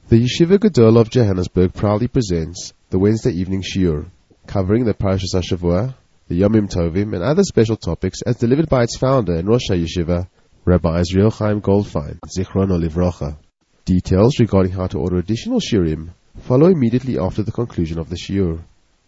The Yeshiva Gadol of Johannesburg proudly presents the Wednesday evening shiur, covering the Parashas HaShavua, the Yomim Tovim, and other special topics as delivered by its founder and Rosh HaYeshiva, Rabbi Israel Chaim Goldfein, Zichrono Livrocha. Details regarding how to order additional shiurim follow immediately after the conclusion of the shiur.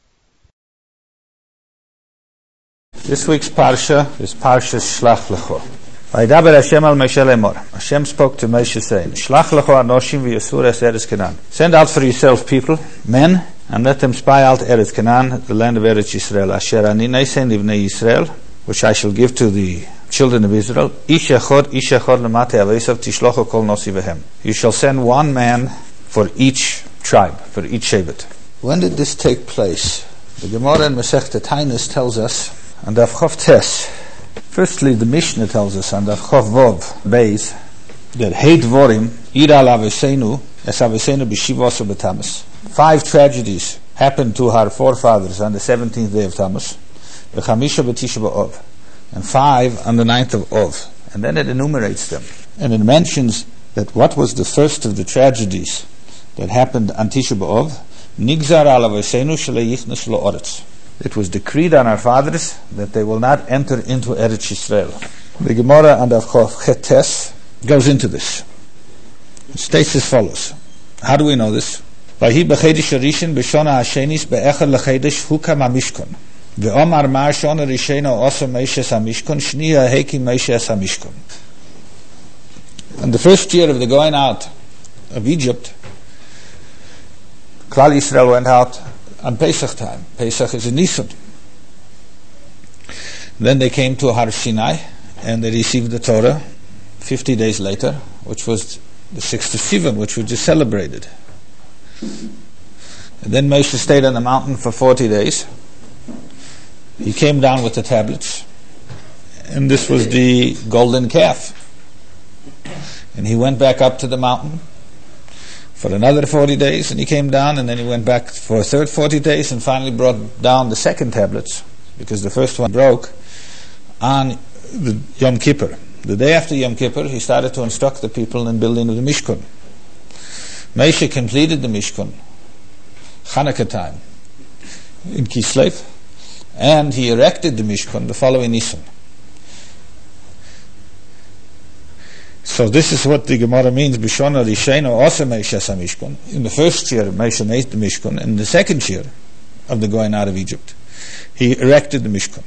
This week's parsha is Parshas Shlach Lecho. Vaydaber Hashem al Moshe lemor. Hashem spoke to Moshe saying, Shlach lecho anoshim v'yasur es Eretz Canaan. Send out for yourself people, men, and let them spy out Eretz Canaan, the land of Eretz Yisrael. Asher ani neisen livnei Yisrael, which I shall give to the children of Israel. Ish echad lemate avesav tishlocho kol nosi vehem. You shall send one man for each tribe, for each shevet. When did this take place? The Gemara in Masechta Tainus tells us, and Daf Chof Tes. Firstly, the Mishnah tells us under Chof Vov Beis that Heit Vorim Ira Lavesenu Es Avesenu B'Shivos B'Tammuz. 5 tragedies happened to our forefathers on the 17th day of Tammuz, B'Chamisha B'Tisha B'Ov, and 5 on the 9th of Ov. And then it enumerates them, and it mentions that what was the first of the tragedies that happened on Tisha B'Ov? Nigzar Alavesenu Shelo Yichnu Shelo Oretz. It was decreed on our fathers that they will not enter into Eretz Yisrael. The Gemara and Chof Ches goes into this. It states as follows. How do we know this? Vahi b'chedesh harishin b'shona hashenis be'echad lechedesh hukam hamishkon. Ve'omar mar shona rishena osa meishes hamishkon shniya heki meishes hamishkon. In the first year of the going out of Egypt, Klal Yisrael went out on Pesach time. Pesach is in Nisan. Then they came to Har Sinai and they received the Torah 50 days later, which was the 6th of Sivan, which we just celebrated. And then Moshe stayed on the mountain for 40 days. He came down with the tablets, and this was the golden calf. And he went back up to the mountain for another 40 days, and he came down, and then he went back for a third 40 days, and finally brought down the second tablets, because the first one broke on the Yom Kippur. The day after Yom Kippur, he started to instruct the people in building of the Mishkan. Moshe completed the Mishkan, Chanukah time, in Kislev, and he erected the Mishkan the following Nisan. So this is what the Gemara means, B'shona Rishena Osa Meishes HaMishkan. In the first year, Moshe made the Mishkan. In the second year of the going out of Egypt, he erected the Mishkan.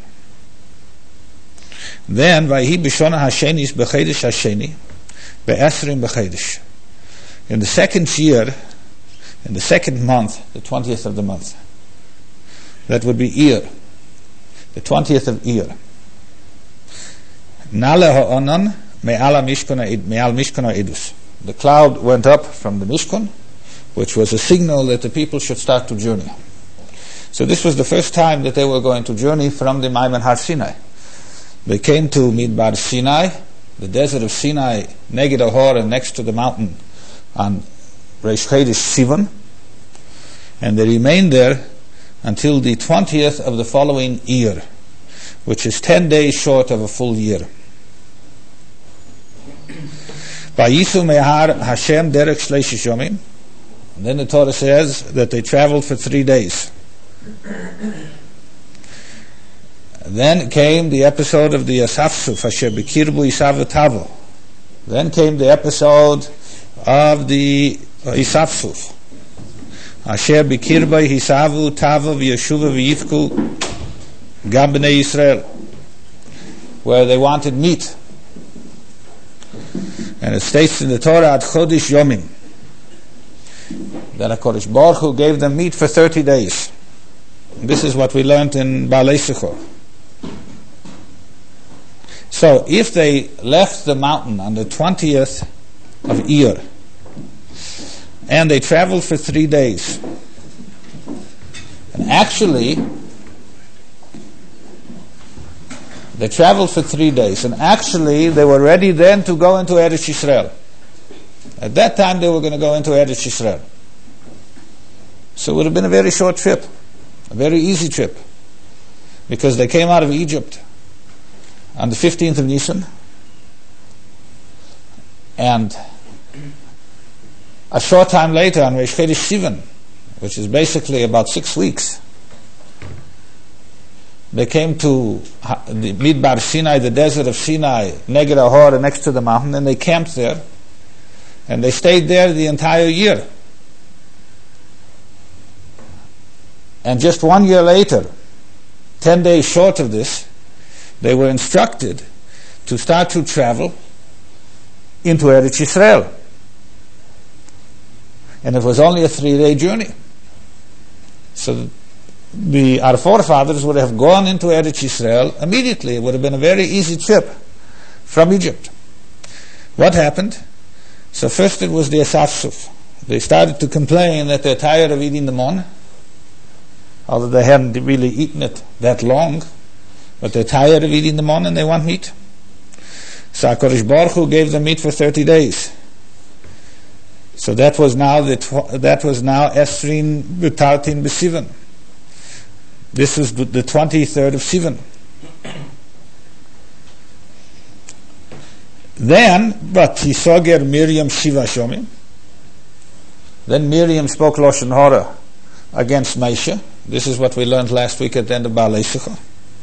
Then, Vayhi B'shona Hashenis B'chedesh Hasheni Be'esrim B'chedesh. In the second year, in the second month, the 20th of the month, that would be Iyar, the 20th of Iyar. Nale Ha'onan Me'al Mishkan Edus. The cloud went up from the Mishkan, which was a signal that the people should start to journey. So this was the first time that they were going to journey from the Maimon Har Sinai. They came to Midbar Sinai, the desert of Sinai, Neged Ahor, and next to the mountain on Reish Chodesh Sivan, and they remained there until the 20th of the following year, which is 10 days short of a full year. Vayisu mehar Hashem derech shleishish yomim. And then the Torah says that they traveled for 3 days. Then came the episode of the Yasafsuf, Asher B'kirbu Isav Tavo. Then came the episode of the Yisafsuf, Asher B'kirbu Hisavu Tavo V'yeshuva V'yivku Gam B'nei Yisrael, where they wanted meat. And it states in the Torah at Chodesh Yomim that HaKadosh Baruch Hu gave them meat for 30 days. And this is what we learned in Baalei Sichor. So if they left the mountain on the 20th of Iyar and they traveled for 3 days, and actually they traveled for 3 days, and actually they were ready then to go into Eretz Yisrael. At that time they were going to go into Eretz Yisrael. So it would have been a very short trip, a very easy trip, because they came out of Egypt on the 15th of Nisan, and A short time later, on Reish Chodesh Sivan, which is basically about 6 weeks, they came to the Midbar Sinai, the desert of Sinai, Neged Ahor, next to the mountain, and they camped there. And they stayed there the entire year. And just 1 year later, 10 days short of this, they were instructed to start to travel into Eretz Yisrael. And it was only a 3-day journey. So our forefathers would have gone into Eretz Yisrael immediately. It would have been a very easy trip from Egypt. What happened? So first it was the Asafsuf. They started to complain that they're tired of eating the mon, although they hadn't really eaten it that long, but they're tired of eating the mon and they want meat. So HaKadosh Baruch Hu gave them meat for 30 days. So that was now Esrin B'Tartin B'Sivan. This was the 23rd of Sivan. Then, Vatisoger Miriam Shiva Shomim. Then Miriam spoke Lashon Hara against Moshe. This is what we learned last week at the end of Baalei Sicha.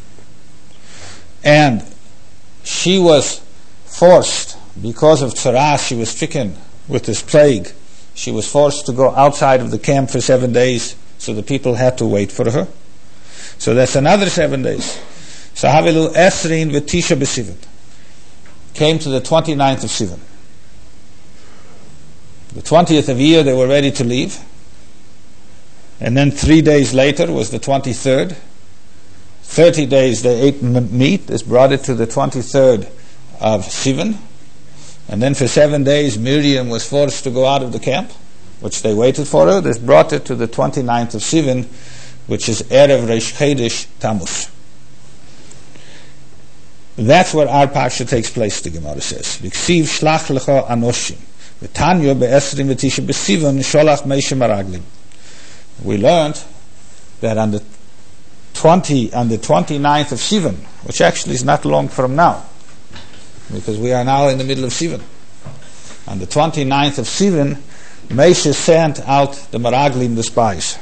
And she was forced, because of Tzara, she was stricken with this plague. She was forced to go outside of the camp for 7 days, so the people had to wait for her. So that's another 7 days. So Havilu Esrin V'Tisha B'Sivan. Came to the 29th of Sivan. The 20th of year they were ready to leave. And then 3 days later was the 23rd. 30 days they ate meat. This brought it to the 23rd of Sivan. And then for 7 days Miriam was forced to go out of the camp, which they waited for her. This brought it to the 29th of Sivan, which is Erev Reish Chodesh Tammuz. That's where our parsha takes place, the Gemara says. V'ksiv shlach lecha anoshim. V'tanyo be'esrim v'tisha b'sivan sholach Moshe maraglim. We learned that on the 29th of Sivan, which actually is not long from now, because we are now in the middle of Sivan. On the 29th of Sivan, Moshe sent out the maraglim, the spies.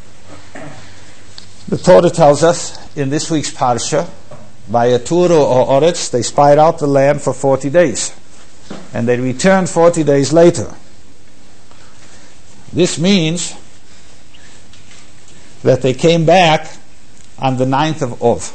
The Torah tells us in this week's parsha, by a Turo or Oretz, they spied out the land for 40 days. And they returned 40 days later. This means that they came back on the 9th of Av.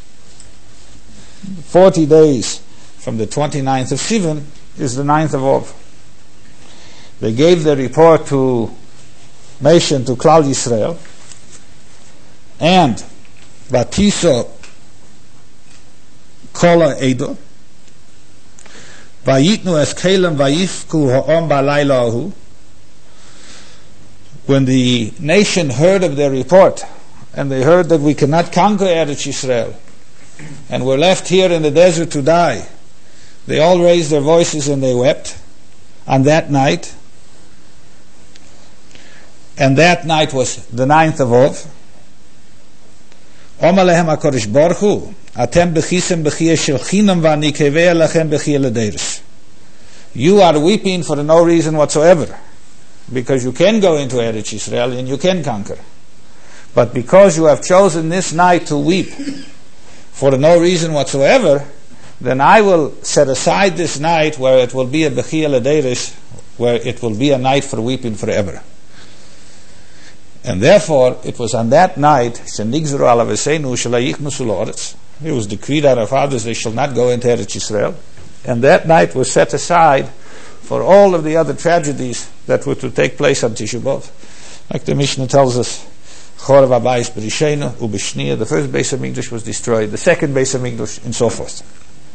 40 days from the 29th of Sivan is the 9th of Av. They gave the report to Moshe and to Klal Yisrael, and Vatiso Kola Edo Vayitnu es Kelem Vayifku Ha'om Ba'layla Ahu. When the nation heard of their report, and they heard that we cannot conquer Eretz Yisrael, and we're left here in the desert to die, they all raised their voices and they wept on that night. And that night was the 9th of Av. Omar lehem HaKadosh Baruch Hu, Atem bechisem bechiyah shel chinam v'ani keveh lachem bechiyah l'deiros. You are weeping for no reason whatsoever, because you can go into Eretz Yisrael and you can conquer. But because you have chosen this night to weep for no reason whatsoever, then I will set aside this night where it will be a bechiyah l'deiros, where it will be a night for weeping forever. And therefore, it was on that night, it was decreed on our fathers, they shall not go into Eretz Yisrael. And that night was set aside for all of the other tragedies that were to take place on Tisha B'Av. Like the Mishnah tells us, the first Beis HaMikdash was destroyed, the second Beis HaMikdash, and so forth.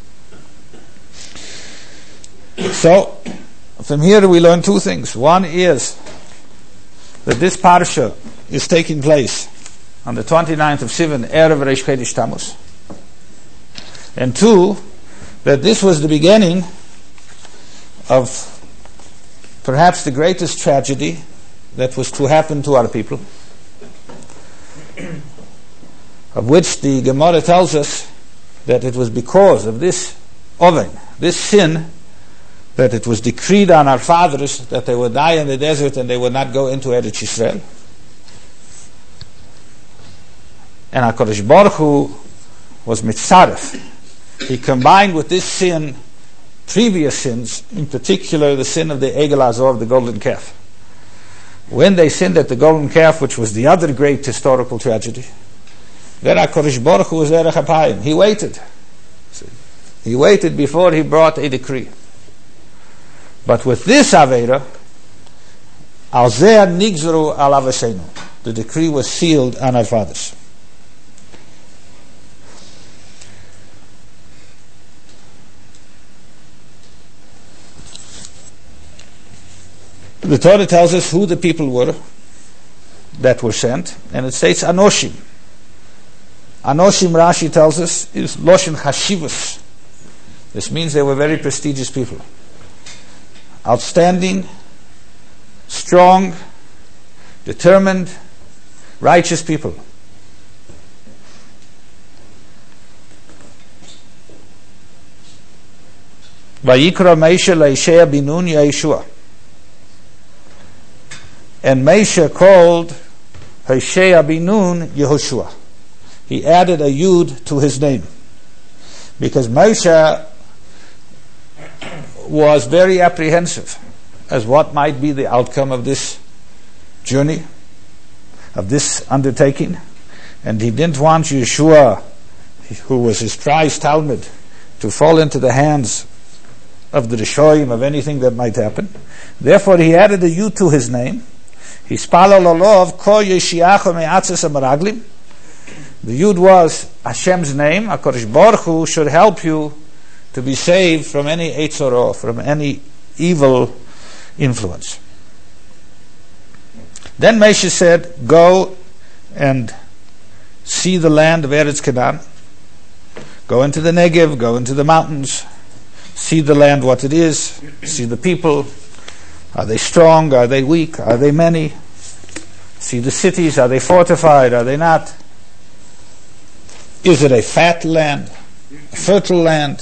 So, from here we learn two things. One is that this parsha is taking place on the 29th of Sivan, Erev Reish Chodesh Tammuz. And two, that this was the beginning of perhaps the greatest tragedy that was to happen to our people, of which the Gemara tells us that it was because of this oven, this sin, that it was decreed on our fathers that they would die in the desert and they would not go into Eretz Yisrael. And HaKadosh Baruch Hu was mitzaref. He combined with this sin previous sins, in particular the sin of the Egel Azor, the golden calf. When they sinned at the golden calf, which was the other great historical tragedy, then HaKadosh Baruch Hu was Erech HaPayim. He waited. He waited before he brought a decree. But with this Aveira, Al Zeh Nigzru Al Avosenu, the decree was sealed on our fathers. The Torah tells us who the people were that were sent, and it states Anoshim. Anoshim, Rashi tells us, is Loshen Hashivus. This means they were very prestigious people. Outstanding, strong, determined, righteous people. Vayikra Moshe leIshaya bin Nun Yeshua. And Moshe called Hoshea bin Nun Yehoshua. He added a Yud to his name. Because Moshe was very apprehensive as what might be the outcome of this journey, of this undertaking. And he didn't want Yeshua, who was his prized Talmud, to fall into the hands of the Rishoyim, of anything that might happen. Therefore he added a Yud to his name. He spalal olov ko yeshiacho me'atzes amaraglim. The Yud was Hashem's name. HaKadosh Baruch Hu should help you to be saved from any Eitzorah, from any evil influence. Then Moshe said, go and see the land of Eretz Canaan. Go into the Negev, go into the mountains, see the land what it is, see the people. Are they strong? Are they weak? Are they many? See the cities. Are they fortified? Are they not? Is it a fat land? A fertile land?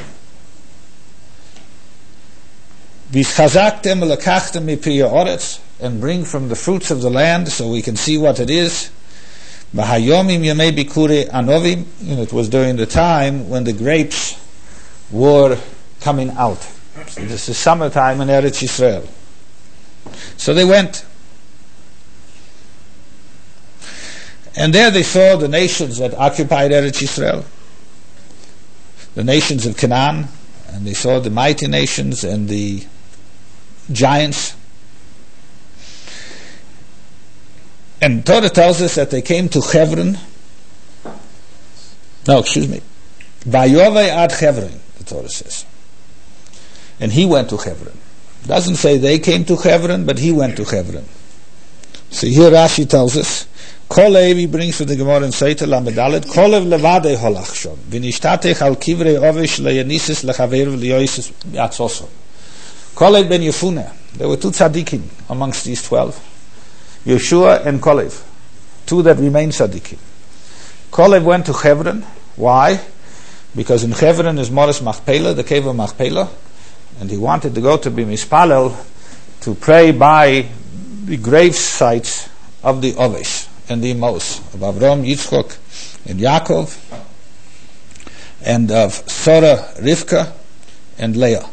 V'chazaktem lekachtem mipi ha'oretz, and bring from the fruits of the land so we can see what it is. V'hayomim yemei bikure anovim, and it was during the time when the grapes were coming out. So this is summertime in Eretz Yisrael. So they went. And there they saw the nations that occupied Eretz Yisrael, the nations of Canaan, and they saw the mighty nations and the giants. And Torah tells us that they came to Hebron. Vayovei ad Hebron, the Torah says. And he went to Hebron. Doesn't say they came to Hebron, but he went to Hebron. So here Rashi tells us, Kolev, he brings from the Gemara in Seita Lamedalet, Kolev levade holach shom, v'nishtatech al kivrei ovesh leyanisis lechaver v'liyoisis yatzoso. Kolev ben Yefuneh, there were two tzaddikim amongst these 12, Yeshua and Kolev, two that remained tzaddikim. Kolev went to Hebron. Why? Because in Hebron is Moras Machpelah, the cave of Machpelah, and he wanted to go to be mispalel, to pray by the grave sites of the Ovesh and the Emos, of Avram, Yitzchok, and Yaakov, and of Sarah, Rivka, and Leah.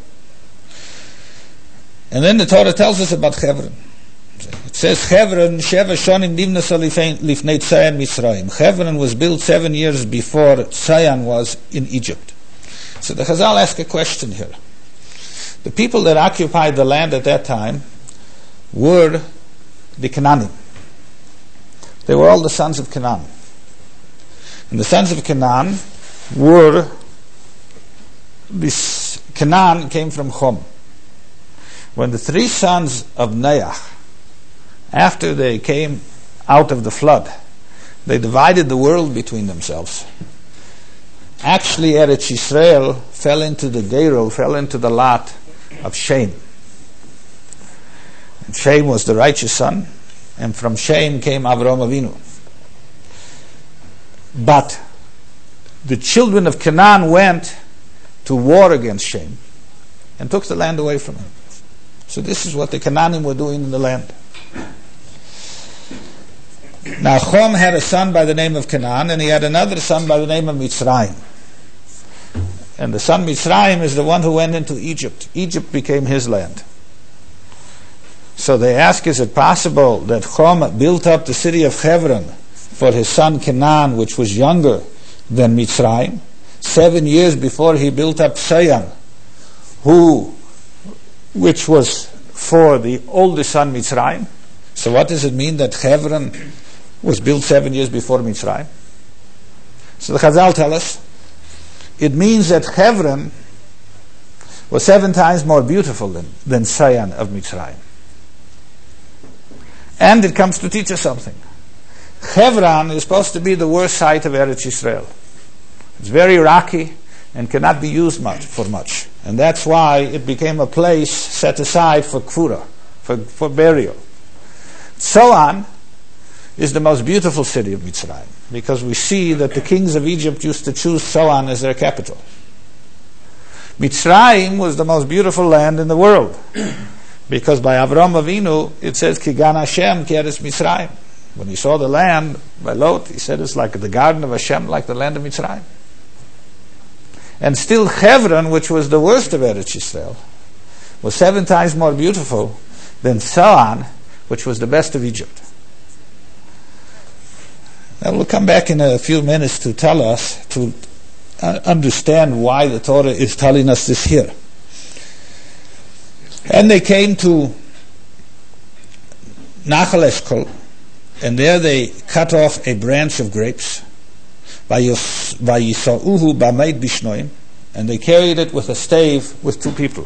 And then the Torah tells us about Hebron. It says, Hebron, Sheva Shonim Nivnasa Lifnei Tzayan Mitzrayim. Hebron was built 7 years before Tzayan was in Egypt. So the Chazal ask a question here. The people that occupied the land at that time were the Canaanim. They were all the sons of Canaan. And the sons of Canaan were, this Canaan came from Chom. When the three sons of Noach, after they came out of the flood, they divided the world between themselves. Actually, Eretz Yisrael fell into the Geirol, fell into the lot of Shem. And Shem was the righteous son, and from Shem came Avraham Avinu. But the children of Canaan went to war against Shem, and took the land away from him. So this is what the Canaanim were doing in the land. Now Chom had a son by the name of Canaan, and he had another son by the name of Mitzrayim. And the son Mitzrayim is the one who went into Egypt. Egypt became his land. So they ask, is it possible that Chom built up the city of Hebron for his son Canaan, which was younger than Mitzrayim, 7 years before he built up Sayan, which was for the older son Mitzrayim? So what does it mean that Hebron was built 7 years before Mitzrayim? So the Chazal tell us, it means that Hebron was 7 times more beautiful than Sayan of Mitzrayim. And it comes to teach us something. Hebron is supposed to be the worst site of Eretz Yisrael. It's very rocky and cannot be used for much. And that's why it became a place set aside for Kfura, for burial. Tzoan is the most beautiful city of Mitzrayim, because we see that the kings of Egypt used to choose Tzoan as their capital. Mitzrayim was the most beautiful land in the world, because by Avram Avinu it says Kigan Hashem ki eretz Mitzrayim. When he saw the land by Lot, he said it's like the garden of Hashem, like the land of Mitzrayim. And still Hebron, which was the worst of Eretz Yisrael, was 7 times more beautiful than Tzoan, which was the best of Egypt. Now we'll come back in a few minutes to tell us, to understand why the Torah is telling us this here. And they came to Nachal Eshkol, and there they cut off a branch of grapes, Vayisauhu b'maid bishnoim, and they carried it with a stave with 2 people.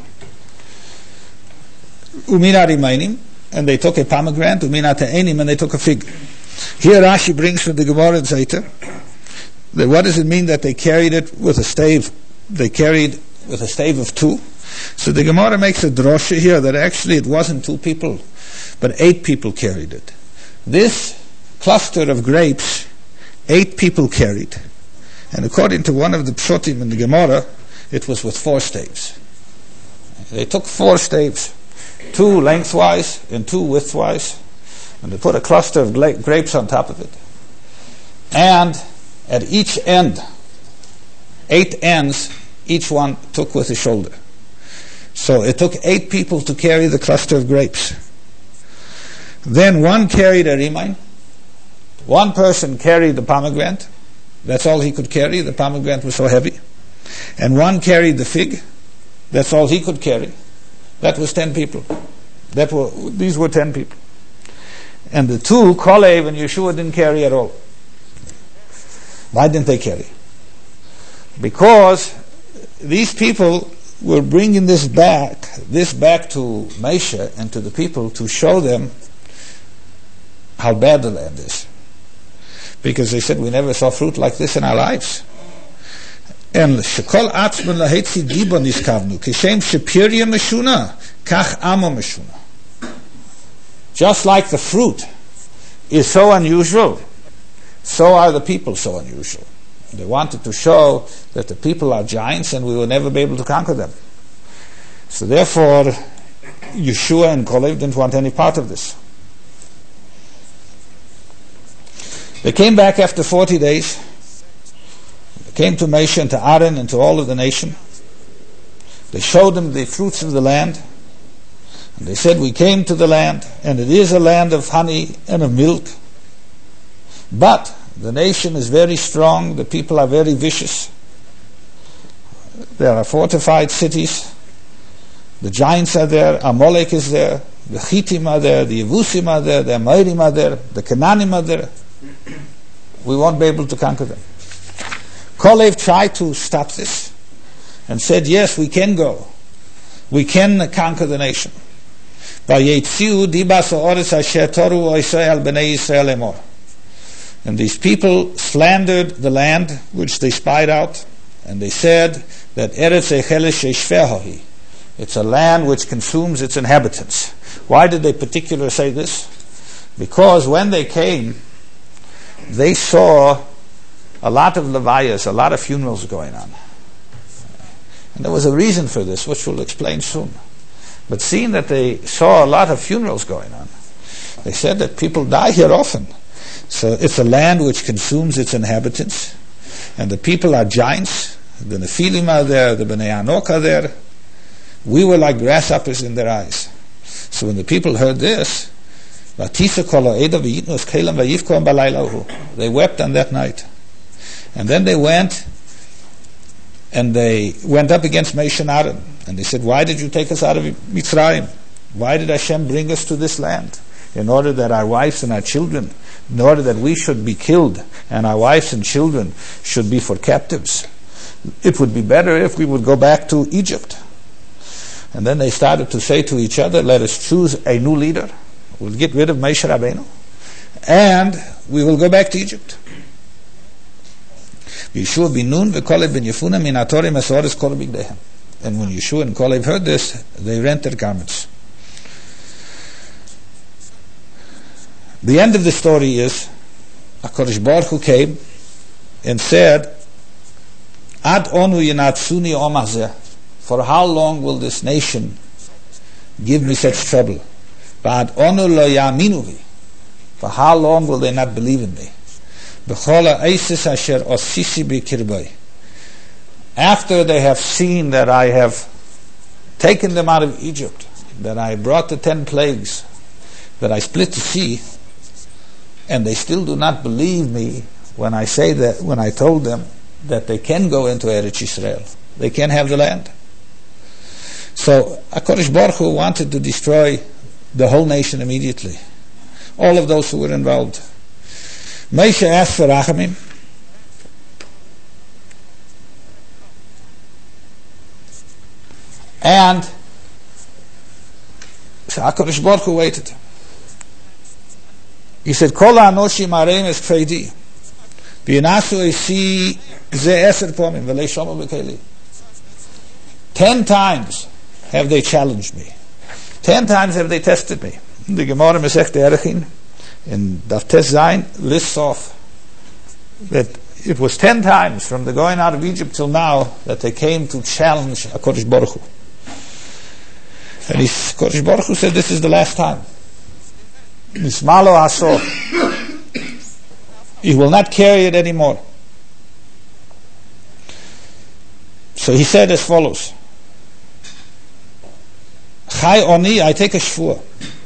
Umina rimainim, and they took a pomegranate, umina te'enim, and they took a fig. Here Rashi brings from the Gemara and Zayter, that what does it mean that they carried it with a stave? They carried with a stave of 2. So the Gemara makes a drosha here that actually it wasn't 2 people, but 8 people carried it. This cluster of grapes, 8 people carried. And according to one of the pshotim in the Gemara, it was with 4 staves. They took 4 staves, 2 lengthwise and 2 widthwise, and they put a cluster of grapes on top of it. And at each end, 8 ends, each one took with his shoulder. So it took 8 people to carry the cluster of grapes. Then one carried a rimain, one person carried the pomegranate, that's all he could carry, the pomegranate was so heavy, and one carried the fig, that's all he could carry. That was 10 people. These were 10 people. And the 2, Kalev and Yeshua, didn't carry at all. Why didn't they carry? Because these people were bringing this back to Moshe and to the people to show them how bad the land is. Because they said, we never saw fruit like this in our lives. And shekol atzman lahetzi gibo niskavnu kishem shepirya meshuna kach amo meshuna. Just like the fruit is so unusual, so are the people so unusual. They wanted to show that the people are giants and we will never be able to conquer them. So therefore, Yeshua and Kalev didn't want any part of this. They came back after 40 days. They came to Moshe and to Aaron and to all of the nation. They showed them the fruits of the land. And they said, we came to the land, and it is a land of honey and of milk. But the nation is very strong, the people are very vicious. There are fortified cities. The giants are there, Amalek is there, the Chittim are there, the Yevusim are there, the Amorim are there, the Canaanim are there. We won't be able to conquer them. Kalev tried to stop this and said, yes, we can go. We can conquer the nation. And these people slandered the land which they spied out, and they said that it's a land which consumes its inhabitants. Why did they particularly say this? Because when they came, they saw a lot of levayas, a lot of funerals going on. And there was a reason for this, which we'll explain soon. But seeing that they saw a lot of funerals going on, they said that people die here often. So it's a land which consumes its inhabitants. And the people are giants. The Nephilim are there, the Bnei Anok are there. We were like grasshoppers in their eyes. So when the people heard this, they wept on that night. And then they went up against Moshe and Aaron. And they said, why did you take us out of Mitzrayim? Why did Hashem bring us to this land? In order that our wives and our children, in order that we should be killed and our wives and children should be for captives. It would be better if we would go back to Egypt. And then they started to say to each other, let us choose a new leader. We'll get rid of Moshe Rabbeinu and we will go back to Egypt. Yeshua bin Nun v'Kalev ben Yefuna min haTorah mesoris kol bigdeihem. And when Yeshua and Kalev heard this, they rent their garments. The end of the story is HaKadosh Baruch Hu came and said, Ad onu yinatsuni om hazeh. For how long will this nation give me such trouble? Ad onu lo ya'aminu bi. For how long will they not believe in me? B'chol ha'eises asher osisi b'kirbei. After they have seen that I have taken them out of Egypt, that I brought the 10 plagues, that I split the sea, and they still do not believe me when I say that, when I told them that they can go into Eretz Yisrael, they can have the land. So HaKadosh Baruch Hu wanted to destroy the whole nation immediately, all of those who were involved. Moshe asked for Rachamim, and so HaKadosh Baruch Hu waited. He said, Kol ha'anoshim hareim es kfeidi, v'yinasu esi ze eser pomim, v'lei shomu b'keli. 10 times have they challenged me. 10 times have they tested me. The Gemara Masechta Erechim in Daf Tes Zayin lists off that it was 10 times from the going out of Egypt till now that they came to challenge HaKadosh Baruch Hu. And HaKadosh Baruch Hu said, this is the last time. Nismalo Asor. He will not carry it anymore. So he said as follows, Chai oni, I take a shvur.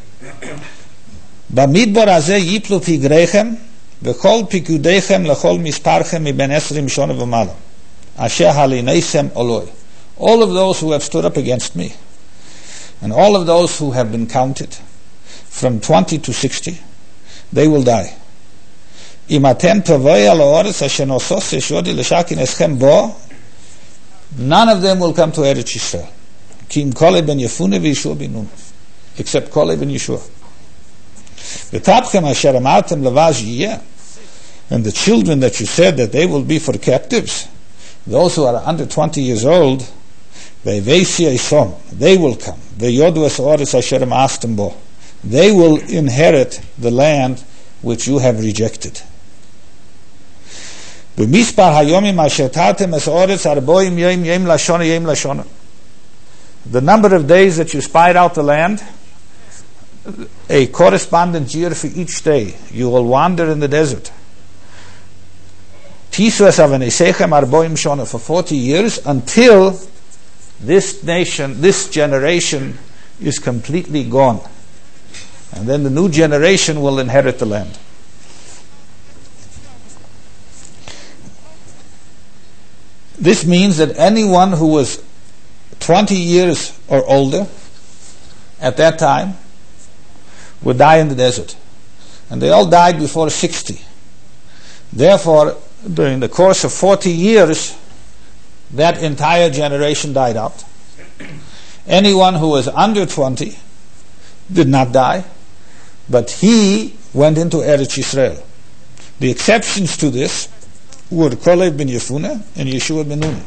Bamidbar hazeh yiplu tigreichem v'chol pikudeichem lechol misparchem miben 20 shana v'mala asher halineisem oloi. All of those who have stood up against me and all of those who have been counted from 20 to 60, they will die. Imatem tovei al ha'oretz asher nosos yeshodi l'shakin eschem bo, none of them will come to Eretz Yisrael. Kim Kalev ben Yefuna v'Yeshua bin Nun, except Kalev and Yeshua. V'tapchem asher amartem levaz yiyeh, and the children that you said that they will be for captives, those who are under 20 years old, they will come. Ve'yodu es ha'oretz asher amastem bo, they will inherit the land which you have rejected. B'mispar hayomim asher tartem es ha'oretz arboim yom lashona. The number of days that you spied out the land, a correspondent year for each day, you will wander in the desert. For 40 years, until this nation, this generation is completely gone. And then the new generation will inherit the land. This means that anyone who was 20 years or older at that time would die in the desert. And they all died before 60. Therefore, during the course of 40 years, that entire generation died out. Anyone who was under 20 did not die, but he went into Eretz Yisrael. The exceptions to this were Kalev ben Yefuna and Yeshua ben Nun.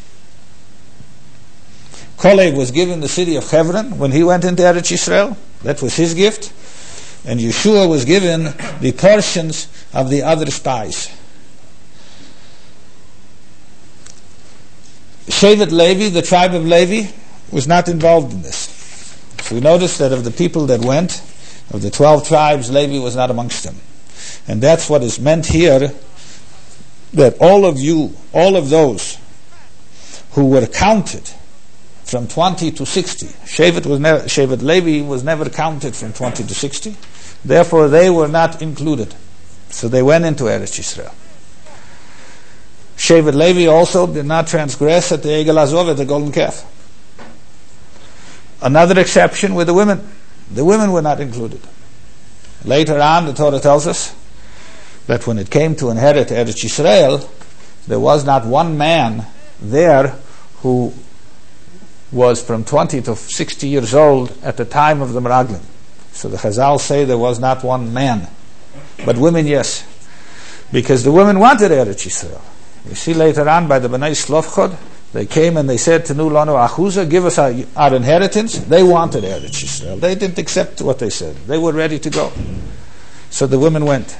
Kalev was given the city of Hebron when he went into Eretz Yisrael. That was his gift. And Yeshua was given the portions of the other spies. Shevet Levi, the tribe of Levi, was not involved in this. So we notice that of the people that went, of the 12 tribes, Levi was not amongst them. And that's what is meant here, that all of you, all of those who were counted from 20 to 60, Shevet Levi was never counted from 20 to 60, therefore they were not included. So they went into Eretz Yisrael. Shevet Levi also did not transgress at the Egel Azov, at the golden calf. Another exception were the women. The women were not included. Later on, the Torah tells us that when it came to inherit Eretz Yisrael, there was not one man there who was from 20 to 60 years old at the time of the Meraglim. So the Chazal say there was not one man. But women, yes. Because the women wanted Eretz Yisrael. We see later on by the Bnei Slofchod, they came and they said to Nu Lanu Achuza, give us our inheritance. They wanted Eretz Yisrael. They didn't accept what they said. They were ready to go. So the women went.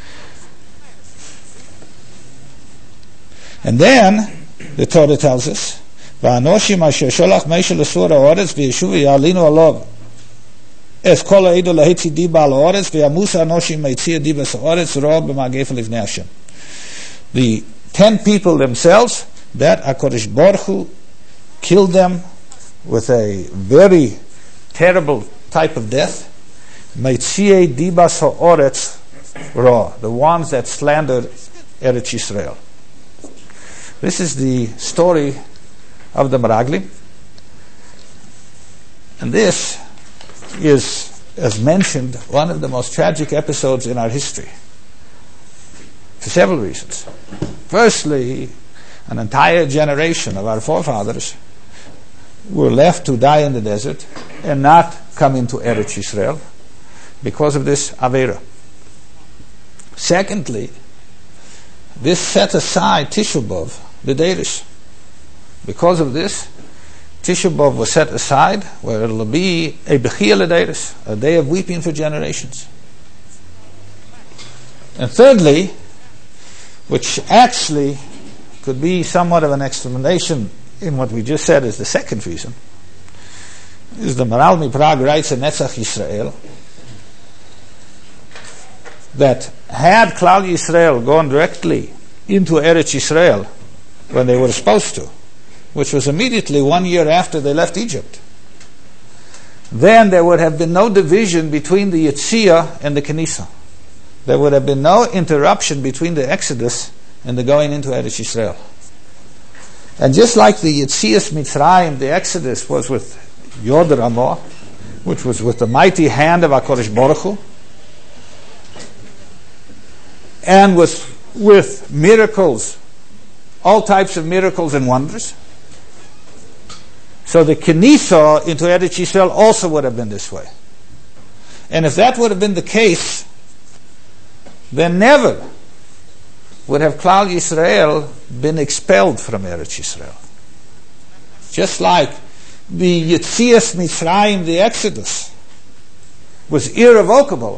And then the Torah tells us, Va'anoshim asher sholach Moshe l'sur ha'oretz v'yeshuvu ya'alinu alav es kol ha'edu lahitzi diba al ha'oretz v'yamusa anoshim me'itzia diba ha'oretz ro b'magef livnei Hashem. The 10 people themselves, that HaKadosh Baruch Hu killed them with a very terrible type of death. Me'itzia diba ha'oretz ro, the ones that slandered Eretz Yisrael. This is the story of the Meraglim. And this is, as mentioned, one of the most tragic episodes in our history. For several reasons. Firstly, an entire generation of our forefathers were left to die in the desert and not come into Eretz Yisrael because of this Aveira. Secondly, this set aside Tisha B'Av, the Deiris. Because of this, Tisha B'Av was set aside, where it will be a Bechia L'Deiris, a day of weeping for generations. And thirdly, which actually could be somewhat of an explanation in what we just said is the second reason, is the Maharal MiPrague writes in Netzach Yisrael that had Klal Yisrael gone directly into Eretz Yisrael when they were supposed to, which was immediately 1 year after they left Egypt, then there would have been no division between the Yetziah and the Kenisa. There would have been no interruption between the Exodus and the going into Eretz Yisrael. And just like the Yetzias Mitzrayim, the Exodus was with Yod Ramah, which was with the mighty hand of HaKadosh Baruch Hu, and was with miracles, all types of miracles and wonders. So the Kenisa into Eretz Yisrael also would have been this way. And if that would have been the case, then never would have Klal Yisrael been expelled from Eretz Yisrael. Just like the Yetzias Mitzrayim, the Exodus, was irrevocable,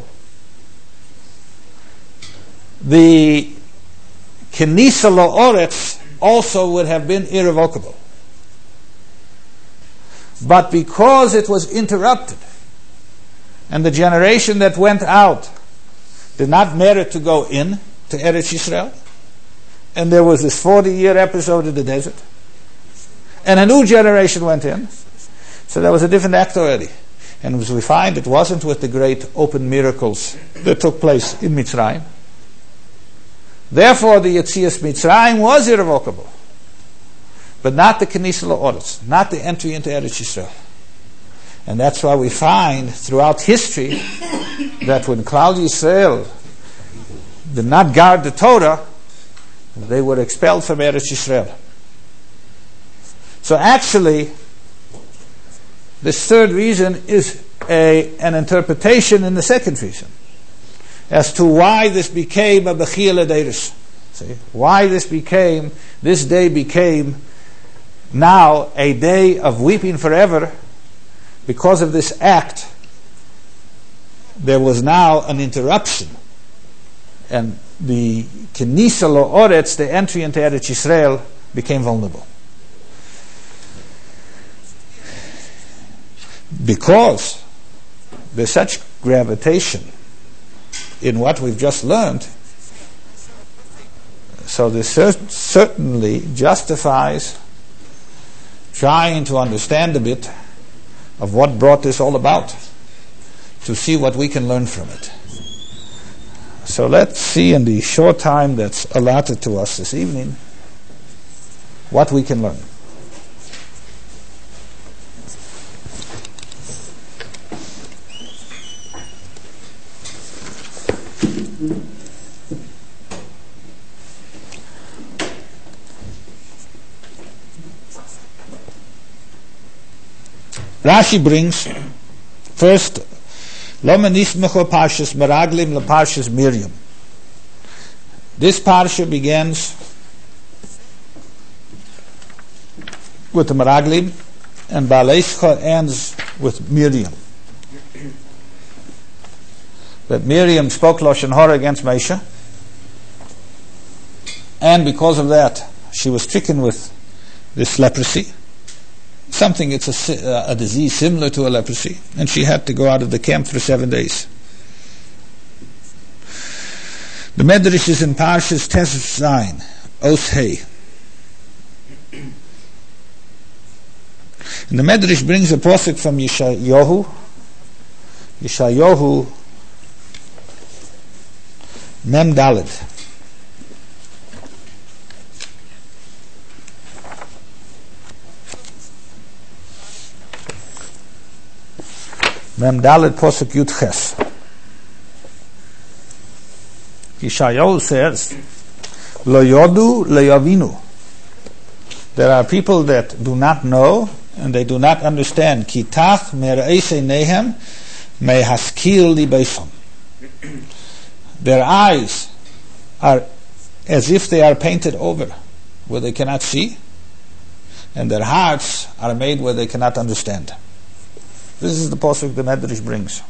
the Kenisa La'oretz also would have been irrevocable. But because it was interrupted, and the generation that went out did not merit to go in to Eretz Yisrael, and there was this 40-year episode in the desert, and a new generation went in, so there was a different act already. And as we find, it wasn't with the great open miracles that took place in Mitzrayim. Therefore, the Yetzias Mitzrayim was irrevocable, but not the Kenisa La'oretz, not the entry into Eretz Yisrael. And that's why we find throughout history that when Klal Yisrael did not guard the Torah, they were expelled from Eretz Yisrael. So actually, this third reason is an interpretation in the second reason as to why this became a Bechia L'Deiris. See, why this day became now a day of weeping forever. Because of this act, there was now an interruption, and the Kenisa La'oretz, the entry into Eretz Yisrael, became vulnerable. because there's such gravitation in what we've just learned, so this certainly justifies trying to understand a bit of what brought this all about, to see what we can learn from it. So let's see in the short time that's allotted to us this evening what we can learn. Rashi brings first Loma Nismecho Parshas Meraglim Le Parshas Miriam. This parsha begins with the Meraglim, and Baleischa ends with Miriam. That Miriam spoke Lashon Hara against Moshe, and because of that she was stricken with this leprosy. It's a disease similar to a leprosy, and she had to go out of the camp for 7 days. The Medrash is in Parshas Tes Zayin, Os Hei. And the Medrash brings a pasuk from Yeshayahu Mem Daled. Mem Daled pasuk Yud Ches. Yeshayahu says, Lo yodu lo yavinu. There are people that do not know and they do not understand. Kitach mer'eisei nehem mehaskil libeisham. Their eyes are as if they are painted over, where they cannot see, and their hearts are made where they cannot understand. This is the pasuk the Medrash brings.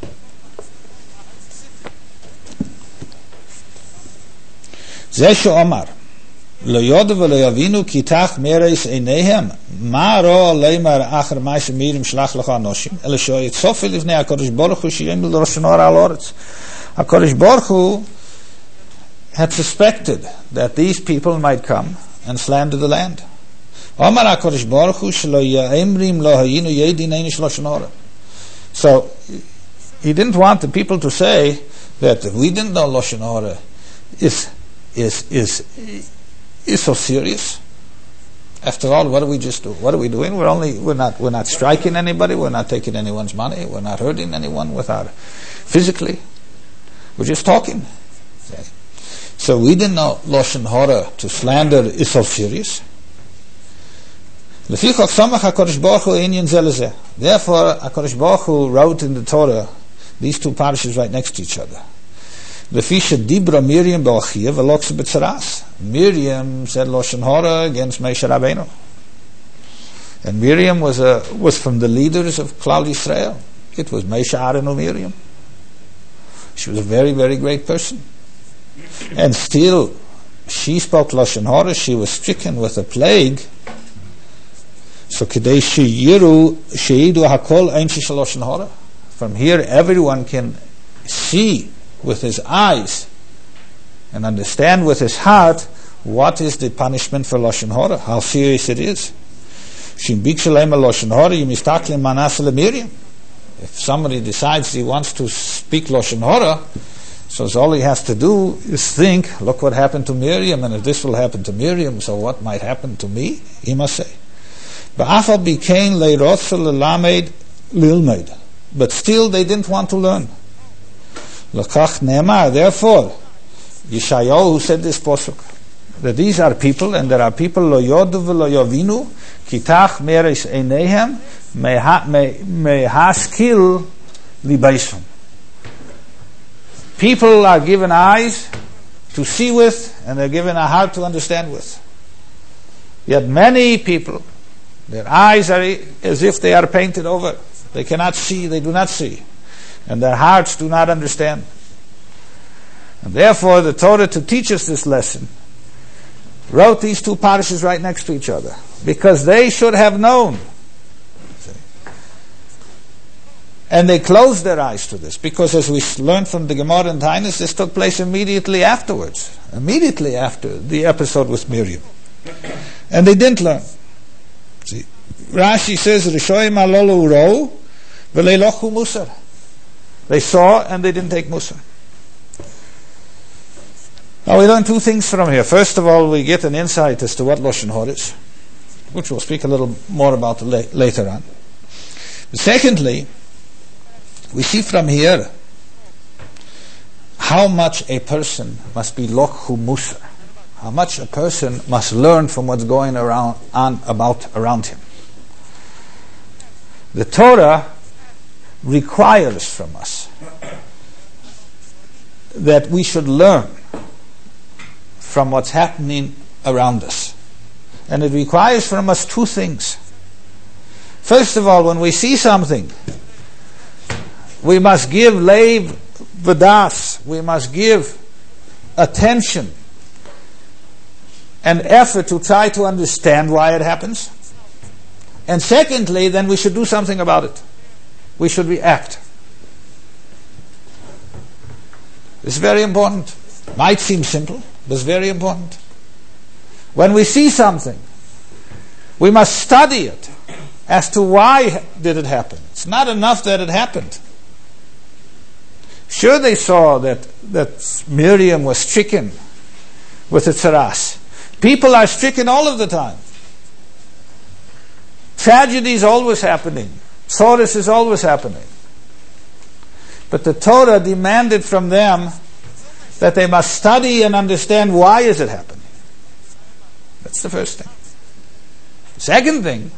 Zeshu Omar Lo yodu v'lo yavinu kitach mereis eineihem ma ro leimar acher ma'aseh Miriam shlach lecha anoshim ele shoyitzofe livnei HaKadosh Baruch Hu sheyemil Lashon Hara al oretz. HaKadosh Baruch Hu had suspected that these people might come and slander the land. Omar HaKadosh Baruch Hu shelo ya'emrim lo hayinu yedin einish Lashon Hara. So he didn't want the people to say that we didn't know Lashon Hara is so serious. After all, what do we just do? What are we doing? We're not striking anybody. We're not taking anyone's money. We're not hurting anyone physically. We're just talking. Okay. So we didn't know Lashon Hara to slander is so serious. Therefore, HaKadosh Baruch Hu wrote in the Torah these two parashas right next to each other. Miriam Miriam said Lashon Hara against Moshe Rabbeinu, and Miriam was from the leaders of Klal Yisrael. It was Moshe, Aaron, and Miriam. She was a very, very great person, and still she spoke Lashon Hara. She was stricken with a plague. So Kedei Sheyiru Sheidu Hakol Ein Shel Lashon Hara. From here, everyone can see with his eyes and understand with his heart what is the punishment for Lashon Hara, how serious it is. If somebody decides he wants to speak Lashon Hara, so all he has to do is think, look what happened to Miriam, and if this will happen to Miriam, so what might happen to me? He must say. But still they didn't want to learn. Therefore, Yeshayahu said this pasuk, that these are people, and there are people lo yodu v'lo yavinu kitach meres eineihem mehaskil libeisham. People are given eyes to see with, and they're given a heart to understand with. Yet many people, their eyes are as if they are painted over. They cannot see, they do not see, and their hearts do not understand. And therefore the Torah, to teach us this lesson, wrote these two parashas right next to each other, because they should have known And they closed their eyes to this, because as we learned from the Gemara in Tainus, this took place immediately afterwards, immediately after the episode with Miriam. And they didn't learn. See, Rashi says, Rishoyim alolu ro, v'leilochu musar. They saw and they didn't take musar. Now we learn two things from here. First of all, we get an insight as to what Lashon Hara is, which we'll speak a little more about later on. But secondly, we see from here how much a person must be lokhu musar, how much a person must learn from what's going around him. The Torah requires from us that we should learn from what's happening around us. And it requires from us two things. First of all, when we see something, we must give leiv v'das, we must give attention and effort to try to understand why it happens. And secondly, then we should do something about it. We should react. It's very important. Might seem simple, but it's very important. When we see something, we must study it as to why did it happen. It's not enough that it happened. Sure, they saw that Miriam was stricken with the tsaras. People are stricken all of the time. Tragedy is always happening. Tsaras is always happening. But the Torah demanded from them that they must study and understand why is it happening. That's the first thing. The second thing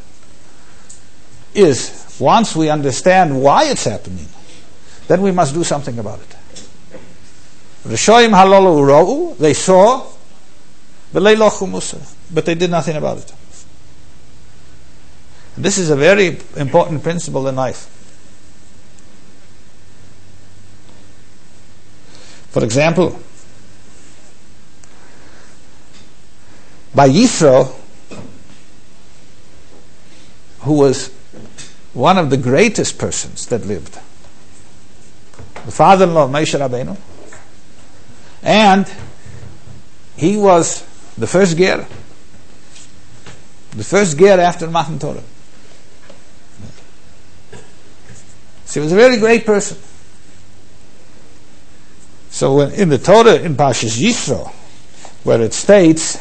is, once we understand why it's happening, then we must do something about it. Rishoyim halolu ro'u, they saw, v'leilochu musar, but they did nothing about it. And this is a very important principle in life. For example, by Yisro, who was one of the greatest persons that lived, the father-in-law of Moshe Rabbeinu, and he was the first ger after Matan Torah. So he was a very great person. So when in the Torah, in Parshas Yisro, where it states,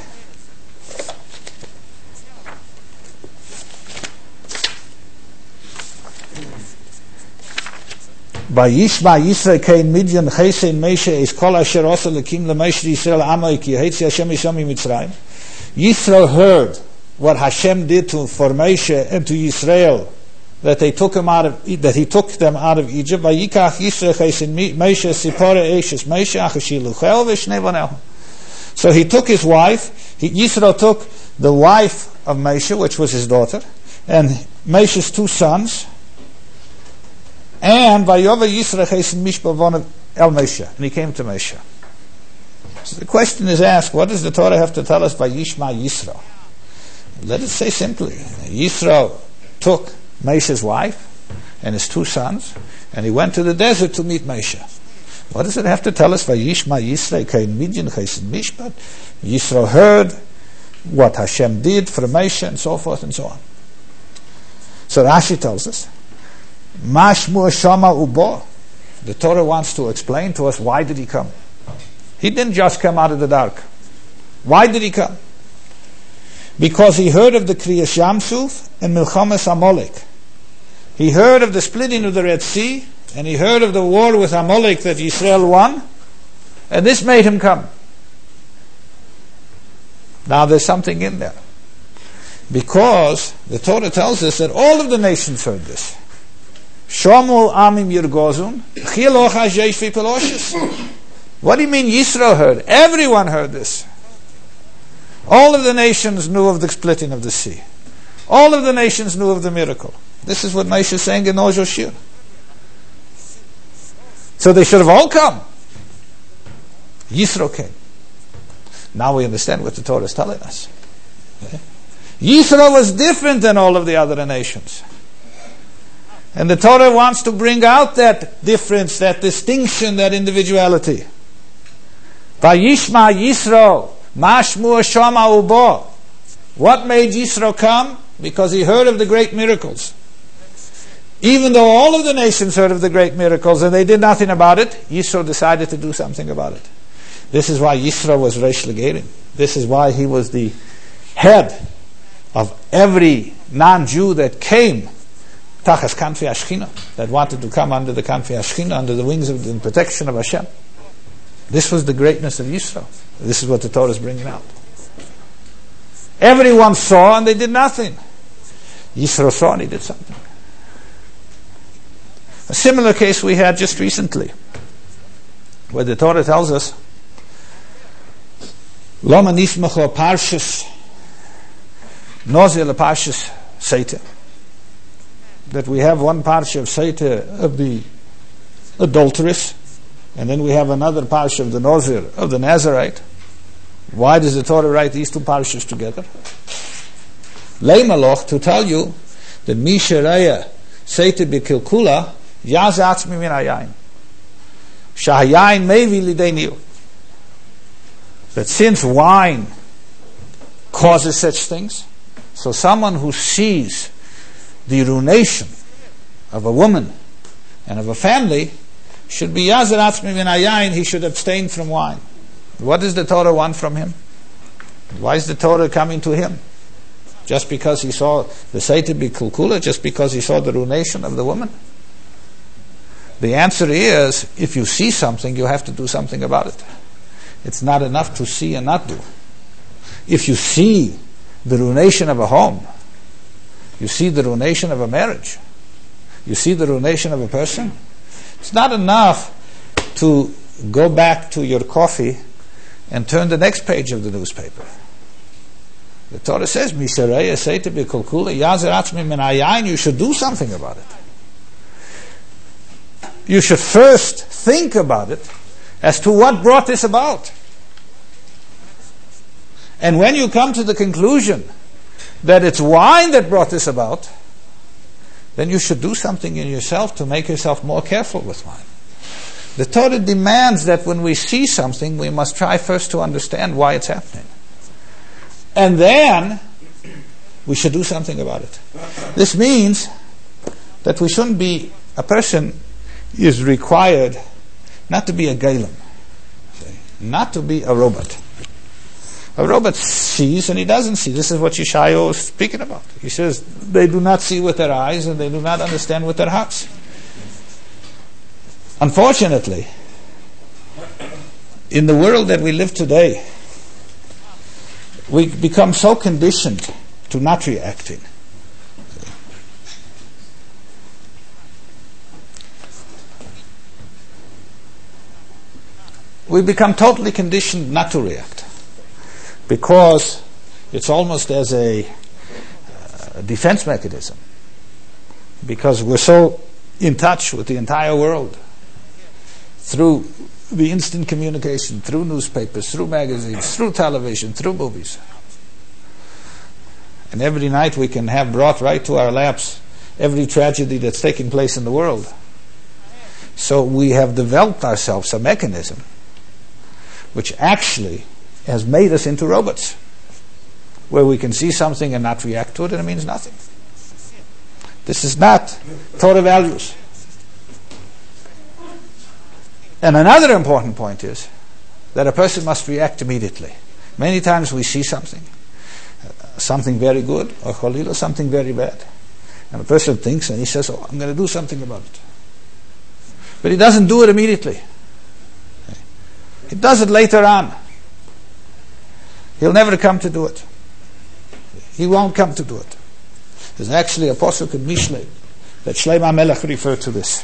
Vayishma Yisrael kein Midyan Chesein Moshe es kol asher osa lekim leMoshe Yisrael Amoi ki hetzi Hashem Yisham Mitzrayim. Yisrael heard what Hashem did for Moshe and to Yisrael, that he took them out of Egypt. Vayikach Yisrael Chesein Moshe Sipore Eshes Moshe Achashiluchel v'shnei vanel. So he took his wife. Yisrael took the wife of Moshe, which was his daughter, and Moshe's two sons. And Vayova Yisrael Chesein Mishpavon El Moshe, and he came to Moshe. So the question is asked: what does the Torah have to tell us by Yishma Yisrael? Let it say simply: Yisrael took Moshe's wife and his two sons, and he went to the desert to meet Moshe. What does it have to tell us by Yishma Yisrael Kein Midyan Chesein Mishpat? Yisrael heard what Hashem did for Moshe, and so forth and so on. So Rashi tells us, Mashmu Shama Ubo. The Torah wants to explain to us, why did he come? He didn't just come out of the dark. Why did he come? Because he heard of the Kriyas Yamsuf and Milchamas Amalek. He heard of the splitting of the Red Sea, and he heard of the war with Amalek that Yisrael won, and this made him come. Now there's something in there, because the Torah tells us that all of the nations heard this. Shomul Amim Yirgozun Chiloch HaJeish V'Peloshes. What do you mean Yisrael heard? Everyone heard this. All of the nations knew of the splitting of the sea. All of the nations knew of the miracle. This is what Moshe is saying in Oz Shir. So they should have all come. Yisro came. Now we understand what the Torah is telling us. Okay? Yisro was different than all of the other nations. And the Torah wants to bring out that difference, that distinction, that individuality. Vayishma Yisro, Mashmu Shama Ubo. What made Yisro come? Because he heard of the great miracles. Even though all of the nations heard of the great miracles and they did nothing about it, Yisro decided to do something about it. This is why Yisro was Reish Legerim. This is why he was the head of every non-Jew that came Tachas Kanfi Ashchina, that wanted to come under the Kanfi Ashchina, under the wings of the protection of Hashem. This was the greatness of Yisro. This is what the Torah is bringing out. Everyone saw and they did nothing. Yisro saw and he did something. A similar case we had just recently, where the Torah tells us, Loma nismacho parshas nozir leparshas seita, that we have one parsha of seita of the adulteress, and then we have another parsha of the nozir, of the Nazarite. Why does the Torah write these two parshas together? Leimaloch, to tell you that misharaya seita b'kilkula yaz atzmi min hayayin shahayayin mevi lidei niu, that since wine causes such things, so someone who sees the ruination of a woman and of a family should be yazar atzmi min hayayin, he should abstain from wine. What does the Torah want from him? Why is the Torah coming to him? Just because he saw the seita b'kilkula, just because he saw the ruination of the woman? The answer is, if you see something, you have to do something about it. It's not enough to see and not do. If you see the ruination of a home, you see the ruination of a marriage, you see the ruination of a person, it's not enough to go back to your coffee and turn the next page of the newspaper. The Torah says, Misharaya seita b'kilkula yazar atzmi min hayayin, you should do something about it. You should first think about it as to what brought this about. And when you come to the conclusion that it's wine that brought this about, then you should do something in yourself to make yourself more careful with wine. The Torah demands that when we see something, we must try first to understand why it's happening. And then we should do something about it. This means that we shouldn't be, a person is required not to be a golem, not to be a robot. A robot sees and he doesn't see. This is what Yeshayahu is speaking about. He says they do not see with their eyes and they do not understand with their hearts. Unfortunately, in the world that we live today, we become so conditioned to not reacting. We become totally conditioned not to react, because it's almost as a defense mechanism, because we're so in touch with the entire world through the instant communication, through newspapers, through magazines, through television, through movies. And every night we can have brought right to our laps every tragedy that's taking place in the world. So we have developed ourselves a mechanism which actually has made us into robots, where we can see something and not react to it, and it means nothing. This is not Torah values. And another important point is that a person must react immediately. Many times we see something very good, or chalila, something very bad, and a person thinks and he says, "Oh, I'm going to do something about it," but he doesn't do it immediately. He does it later on. He'll never come to do it. He won't come to do it. There's actually a pasuk in Mishlei that Shlomo HaMelech referred to this.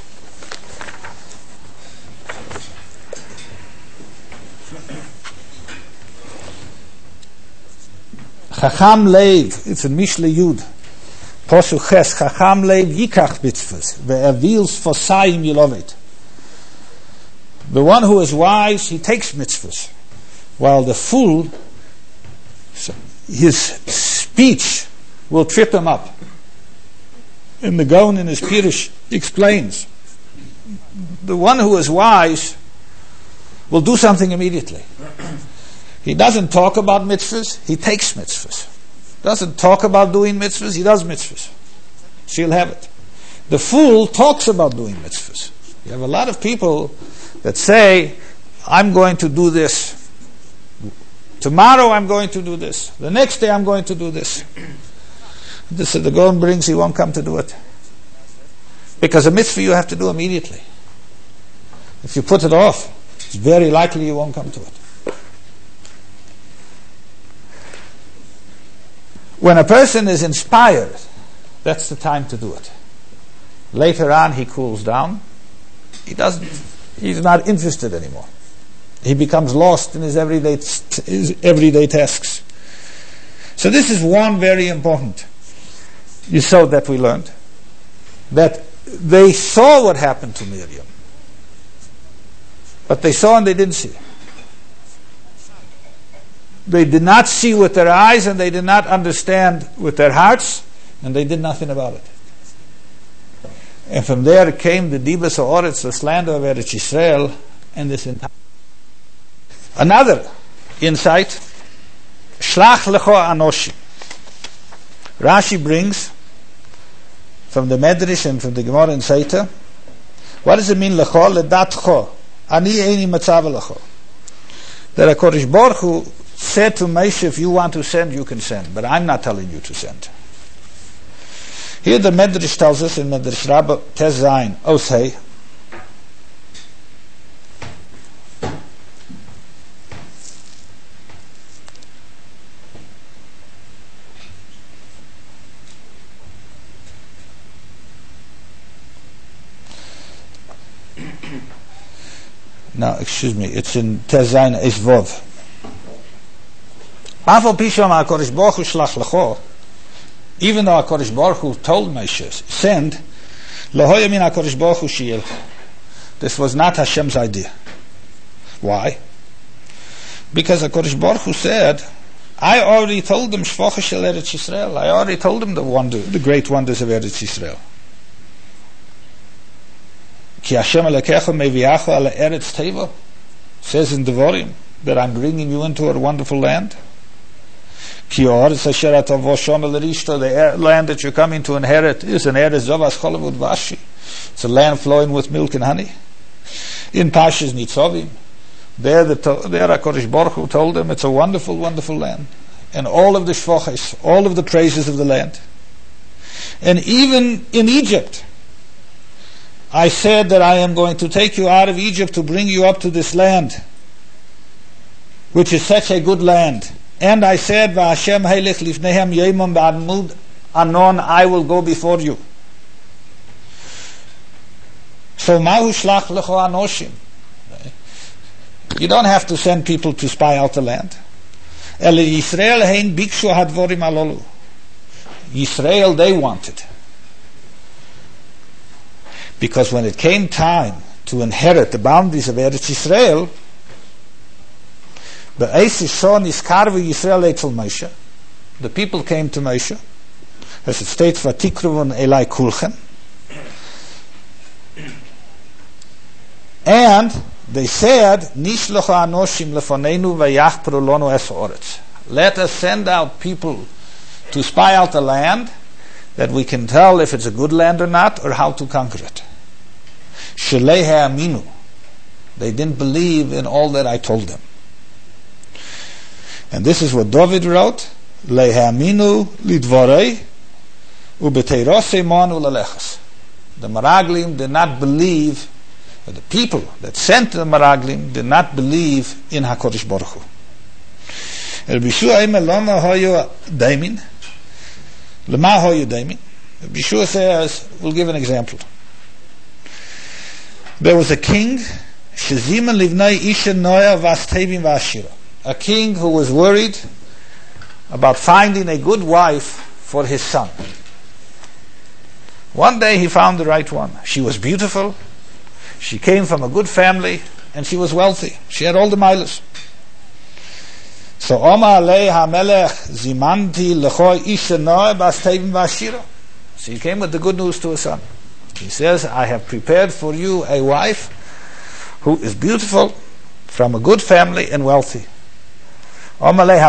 Chacham Leiv, it's in Mishlei Yud, pasuk Ches, Chacham Leiv yikach mitzvahs, ve'avils fosayim yilovet. The one who is wise, he takes mitzvahs, while the fool, his speech will trip him up. And the Gaon in his Pirush explains, the one who is wise will do something immediately. He doesn't talk about mitzvahs, he takes mitzvahs. Doesn't talk about doing mitzvahs, he does mitzvahs. She'll have it. The fool talks about doing mitzvahs. You have a lot of people that say, I'm going to do this. Tomorrow I'm going to do this. The next day I'm going to do this. This the Gaon brings, he won't come to do it. Because a mitzvah you have to do immediately. If you put it off, it's very likely you won't come to it. When a person is inspired, that's the time to do it. Later on he cools down. He's not interested anymore. He becomes lost in his everyday tasks. So this is one very important yesod that we learned. That they saw what happened to Miriam. But they saw and they didn't see. They did not see with their eyes and they did not understand with their hearts, and they did nothing about it. And from there came the Dibas Ha'oretz, the slander of Eretz Yisrael, and this entire. Another insight, Shlach Lecho Anoshim. Rashi brings from the Medrash and from the Gemara in Seita, what does it mean Lecho? Ledat Cho. Ani Eini Matzav Lecho. That HaKadosh Baruch Hu said to Moshe, if you want to send, you can send, but I'm not telling you to send. Here the Medrash tells us in Medrash Rabbah Tez Zayin Osei, no, excuse me, it's in Tez Zayin Esvov. Afal Pisham HaKadosh Baruch Hu Shlach Lecho, even though HaKadosh Baruch Hu told Moshe, send, L'hoya min HaKadosh Baruch Hu shiel. This was not Hashem's idea. Why? Because HaKadosh Baruch Hu said, I already told them Shvocha Shel Eretz Yisrael. I already told them the great wonders of Eretz Yisrael. Ki Hashem Elokecha meviacha ala Eretz Teva, says in Devarim, that I'm bringing you into a wonderful land. The land that you're coming to inherit is an Eretz Zovas Cholavud Vashi. It's a land flowing with milk and honey. In Pashas Nitzavim, there HaKadosh Baruch Hu told them it's a wonderful, wonderful land. And all of the shvochas, all of the praises of the land. And even in Egypt, I said that I am going to take you out of Egypt to bring you up to this land, which is such a good land. And I said, V'Hashem heilich lifnehem yemam ba'admud anon, I will go before you. So mahu shlach lecho anoshim. You don't have to send people to spy out the land. Ele Yisrael hein bikshu hadvorim alolu. Yisrael, they wanted. Because when it came time to inherit the boundaries of Eretz Yisrael, the people came to Moshe, as it states, Vatikruvun Elai Kulchen, and they said, Nishlocha Anoshim lefonenu vayachpru lonu es ha'oretz. Let us send out people to spy out the land, that we can tell if it's a good land or not, or how to conquer it. Shelei ha'aminu. They didn't believe in all that I told them. And this is what David wrote, Lehaminu lidvorei ubeteirosei monu lalechas. The Meraglim did not believe, the people that sent the Meraglim did not believe in HaKadosh Baruch Hu. Rabbi Yeshua Eimer lama hoyu daimin, lama hoyu daimin. Rabbi Yeshua says, we'll give an example. There was a king, Sheziman livnei isha noya vastevim vashira. A king who was worried about finding a good wife for his son. One day he found the right one. She was beautiful, she came from a good family, and she was wealthy. She had all the milas. So Omar alei hamelech zimanti lecho isha noah bastevim vashira. So he came with the good news to his son. He says, I have prepared for you a wife who is beautiful, from a good family and wealthy. So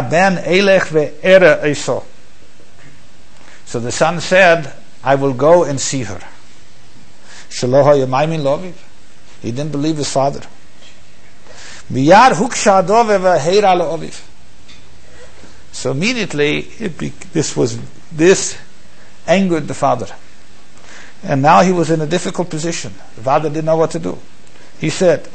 the son said, I will go and see her. He didn't believe his father. So immediately this angered the father. And now he was in a difficult position. The father didn't know what to do. He said,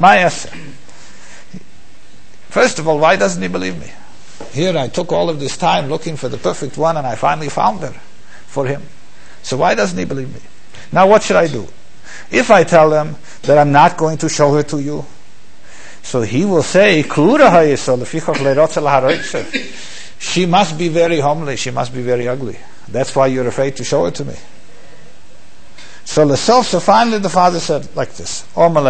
first of all, why doesn't he believe me? Here I took all of this time looking for the perfect one, and I finally found her for him. So why doesn't he believe me? Now what should I do? If I tell him that I'm not going to show her to you, so he will say, she must be very homely, she must be very ugly. That's why you're afraid to show her to me. So finally the father said like this,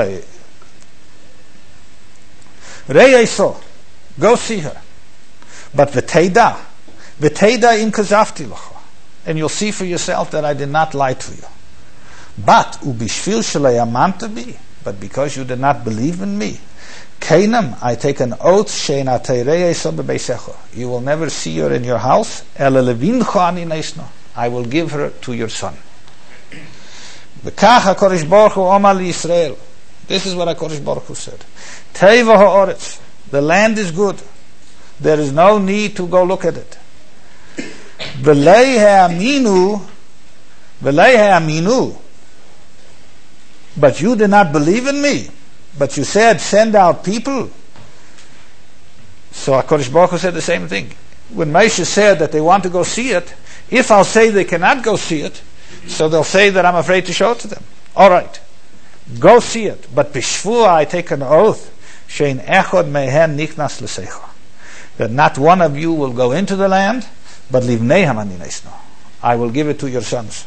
go see her. But v'teida in kazafti l'cha, and you'll see for yourself that I did not lie to you. But ubishvil shle'amanta bi, but because you did not believe in me, kainam, I take an oath she'ena teirei so b'beisecha, you will never see her in your house. Ela levincha ani neisno, I will give her to your son. V'kach HaKadosh Baruch Hu omar liYisrael. This is what HaKadosh Baruch Hu said. Teva ha'oretz, the land is good. There is no need to go look at it. V'lei ha'aminu, but you did not believe in me. But you said, send out people. So HaKadosh Baruch Hu said the same thing. When Moshe said that they want to go see it, if I'll say they cannot go see it, so they'll say that I'm afraid to show it to them. All right, go see it. But b'shvua, I take an oath, she'en echad mehen nichnas l'seicha, that not one of you will go into the land, but livneihem ani neisno, I will give it to your sons.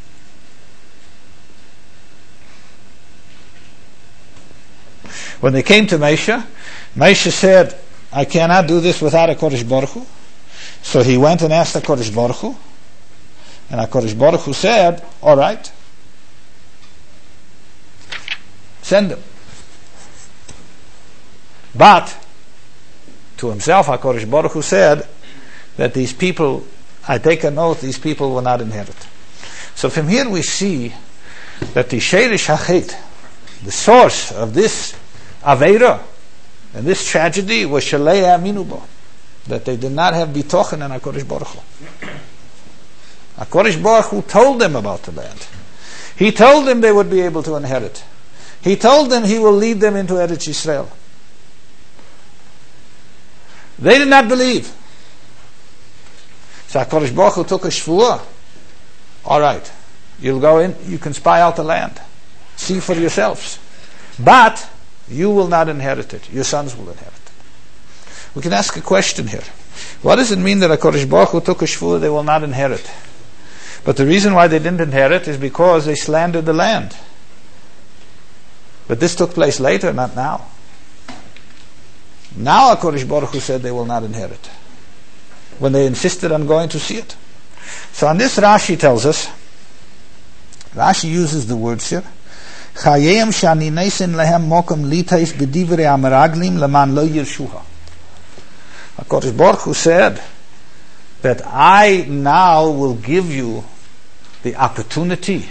When they came to Moshe said, I cannot do this without HaKadosh Baruch Hu. So he went and asked HaKadosh Baruch Hu, and HaKadosh Baruch Hu said, all right, send them. But to himself, HaKadosh Baruch Hu said that these people, I take an oath, these people will not inherit. So from here we see that the Sheirish HaChet, the source of this Aveira and this tragedy was Shalei Aminu Bo, that they did not have bitochen in HaKadosh Baruch Hu. HaKadosh Baruch Hu told them about the land. He told them they would be able to inherit. He told them He will lead them into Eretz Yisrael. They did not believe. So HaKadosh Baruch Hu took a shvuah. All right, you'll go in, you can spy out the land. See for yourselves. But you will not inherit it. Your sons will inherit it. We can ask a question here. What does it mean that HaKadosh Baruch Hu took a shvuah they will not inherit? But the reason why they didn't inherit is because they slandered the land. But this took place later, not now. Now HaKadosh Baruch Hu said they will not inherit, when they insisted on going to see it. So on this Rashi tells us, Rashi uses the words here, Chayim shani neisen lehem mokum litais b'divrei ameraglim leman lo yirshuha. HaKadosh Baruch Hu said that I now will give you the opportunity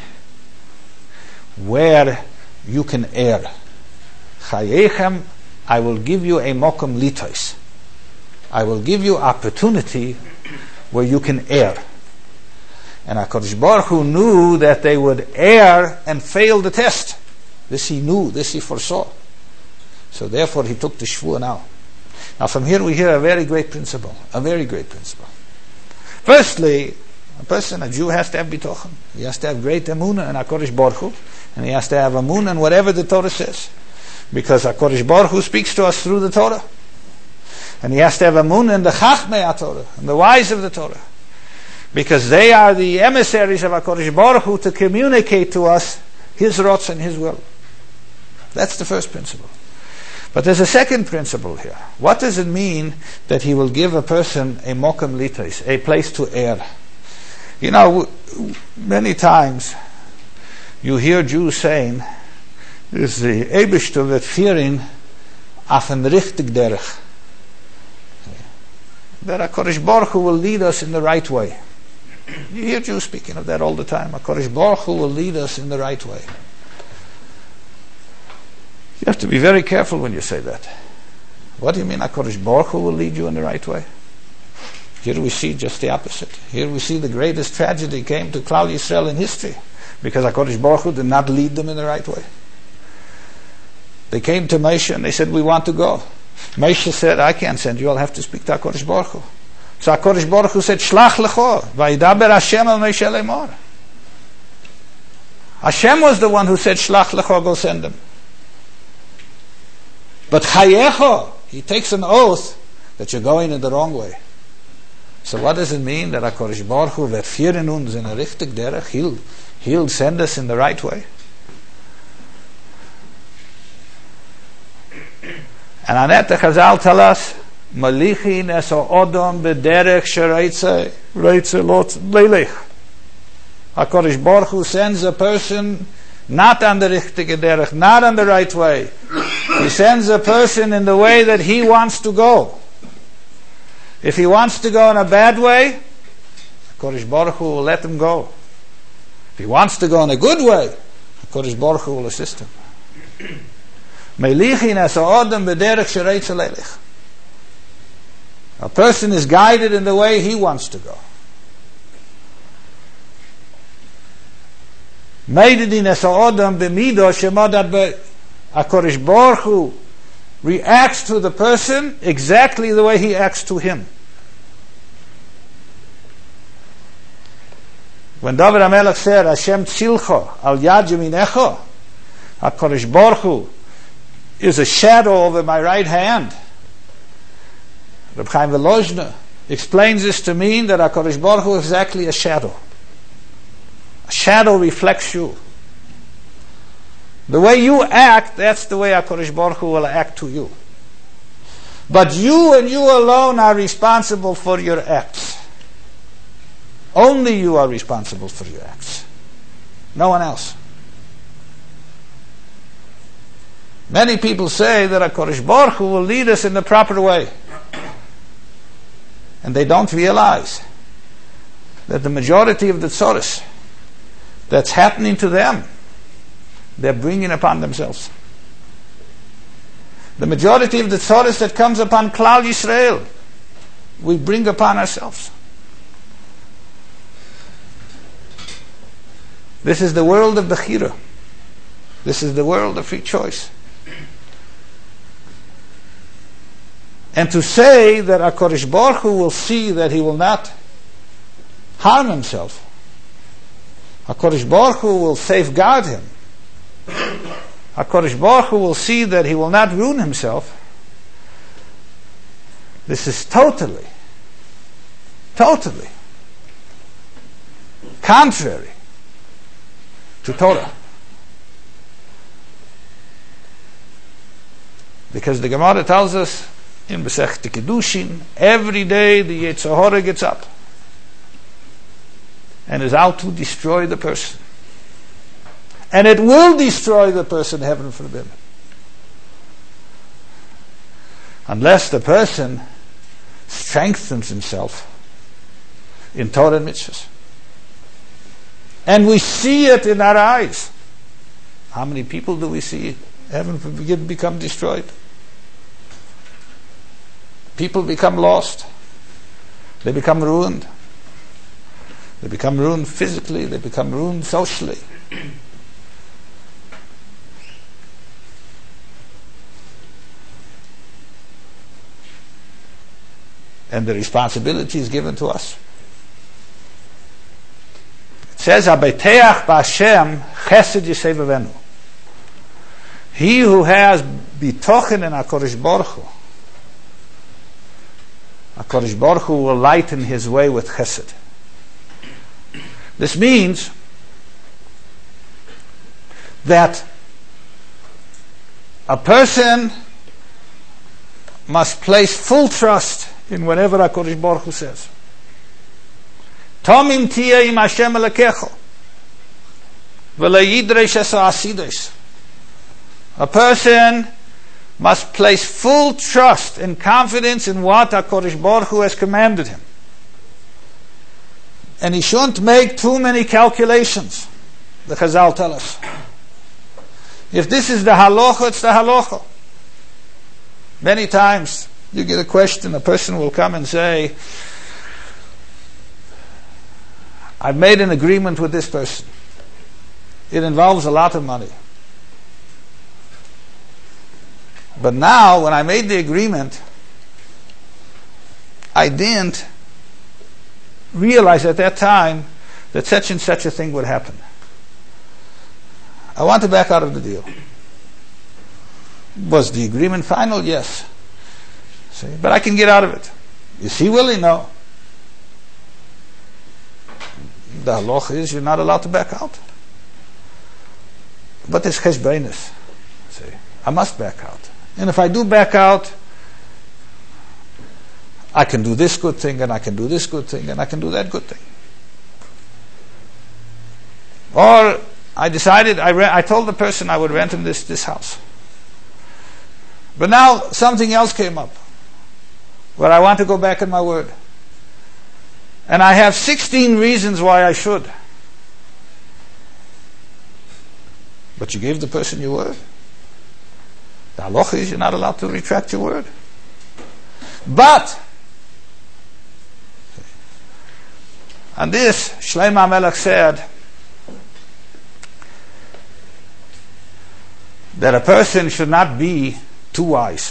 where you can err. Chayechem, I will give you a mokum litais. I will give you opportunity where you can err. And HaKadosh Baruch Hu knew that they would err and fail the test. This He knew, this He foresaw. So therefore He took the shvuah now. Now from here we hear a very great principle. A very great principle. Firstly, a Jew has to have bitochen. He has to have great emunah in HaKadosh Baruch Hu. And he has to have emunah in whatever the Torah says. Because HaKadosh Baruch Hu speaks to us through the Torah. And he has to have emunah in the Chachmei HaTorah, and the wise of the Torah. Because they are the emissaries of HaKadosh Baruch Hu to communicate to us His rotz and His will. That's the first principle. But there's a second principle here. What does it mean that He will give a person a mokum litais, a place to err? You know, many times you hear Jews saying, is the Eibishter wird führen auf ein richtig derech. That HaKadosh Baruch Hu will lead us in the right way. You hear Jews speaking of that all the time. HaKadosh Baruch Hu will lead us in the right way. You have to be very careful when you say that. What do you mean HaKadosh Baruch Hu will lead you in the right way? Here we see just the opposite. Here we see the greatest tragedy came to Klal Yisrael in history because HaKadosh Baruch Hu did not lead them in the right way. They came to Moshe and they said, we want to go. Moshe said, I can't send you, I'll have to speak to HaKadosh Baruch Hu. So HaKadosh Baruch Hu said, Shlach lecho, vayidaber Hashem al Moshe lemor. Hashem was the one who said, Shlach lecho, go send them. But chayecho, he takes an oath that you're going in the wrong way. So what does it mean that HaKadosh Baruch Hu wird führen uns in a richtig derech? He'll send us in the right way. And on that the Chazal tell us, Malichin es ha'odom b'derech shereitze lot leilech. HaKadosh Baruch Hu sends a person not on the richtige derech, not on the right way. He sends a person in the way that he wants to go. If he wants to go in a bad way, HaKadosh Baruch Hu will let him go. If he wants to go in a good way, HaKadosh Baruch Hu will assist him. A person is guided in the way he wants to go. HaKadosh Baruch Hu reacts to the person exactly the way he acts to him. When David HaMelech said, Hashem tzilcho al yad yaminecho, HaKadosh Baruch Hu is a shadow over my right hand. Reb Chaim Volozhner explains this to mean that HaKadosh Baruch Hu is exactly a shadow. A shadow reflects you. The way you act, that's the way HaKadosh Baruch Hu will act to you. But you and you alone are responsible for your acts. Only you are responsible for your acts. No one else. Many people say that HaKadosh Baruch Hu will lead us in the proper way. And they don't realize that the majority of the tzoros that's happening to them, they're bringing upon themselves. The majority of the tzoros that comes upon Klal Yisrael, we bring upon ourselves. This is the world of Bechira. This is the world of free choice. And to say that HaKadosh Baruch Hu will see that he will not harm himself, HaKadosh Baruch Hu will safeguard him, HaKadosh Baruch Hu will see that he will not ruin himself, this is totally contrary to Torah. Because the Gemara tells us in Masechta Kedushin, every day the Yetzer Hara gets up and is out to destroy the person. And it will destroy the person, heaven forbid. Unless the person strengthens himself in Torah and mitzvahs. And we see it in our eyes. How many people do we see, heaven forbid, become destroyed? People become lost. They become ruined. They become ruined physically. They become ruined socially. And the responsibility is given to us. It says, "Habeteach b'Hashem chesed yisevavenu." He who has bitochen in HaKadosh Baruch Hu, HaKadosh Baruch Hu will lighten his way with chesed. This means that a person must place full trust in whatever HaKadosh Baruch Hu says. Tomim tia im Hashem elekecho. V'le'yidresh eso asidos. A person must place full trust and confidence in what HaKadosh Baruch Hu has commanded him. And he shouldn't make too many calculations. The Chazal tell us. If this is the halacha, it's the halacha. Many times you get a question, a person will come and say, I've made an agreement with this person. It involves a lot of money. But now, when I made the agreement, I didn't realize at that time that such and such a thing would happen. I want to back out of the deal. Was the agreement final? Yes. See, but I can get out of it. Is he willing? No. The halacha is you're not allowed to back out. But it's cheshbonus. See, I must back out. And if I do back out, I can do this good thing, and I can do this good thing, and I can do that good thing. Or I decided, I told the person I would rent him this house. But now something else came up where I want to go back on my word. And I have 16 reasons why I should. But you gave the person your word. The halacha is you're not allowed to retract your word. But, on this, Shlomo HaMelech said that a person should not be too wise.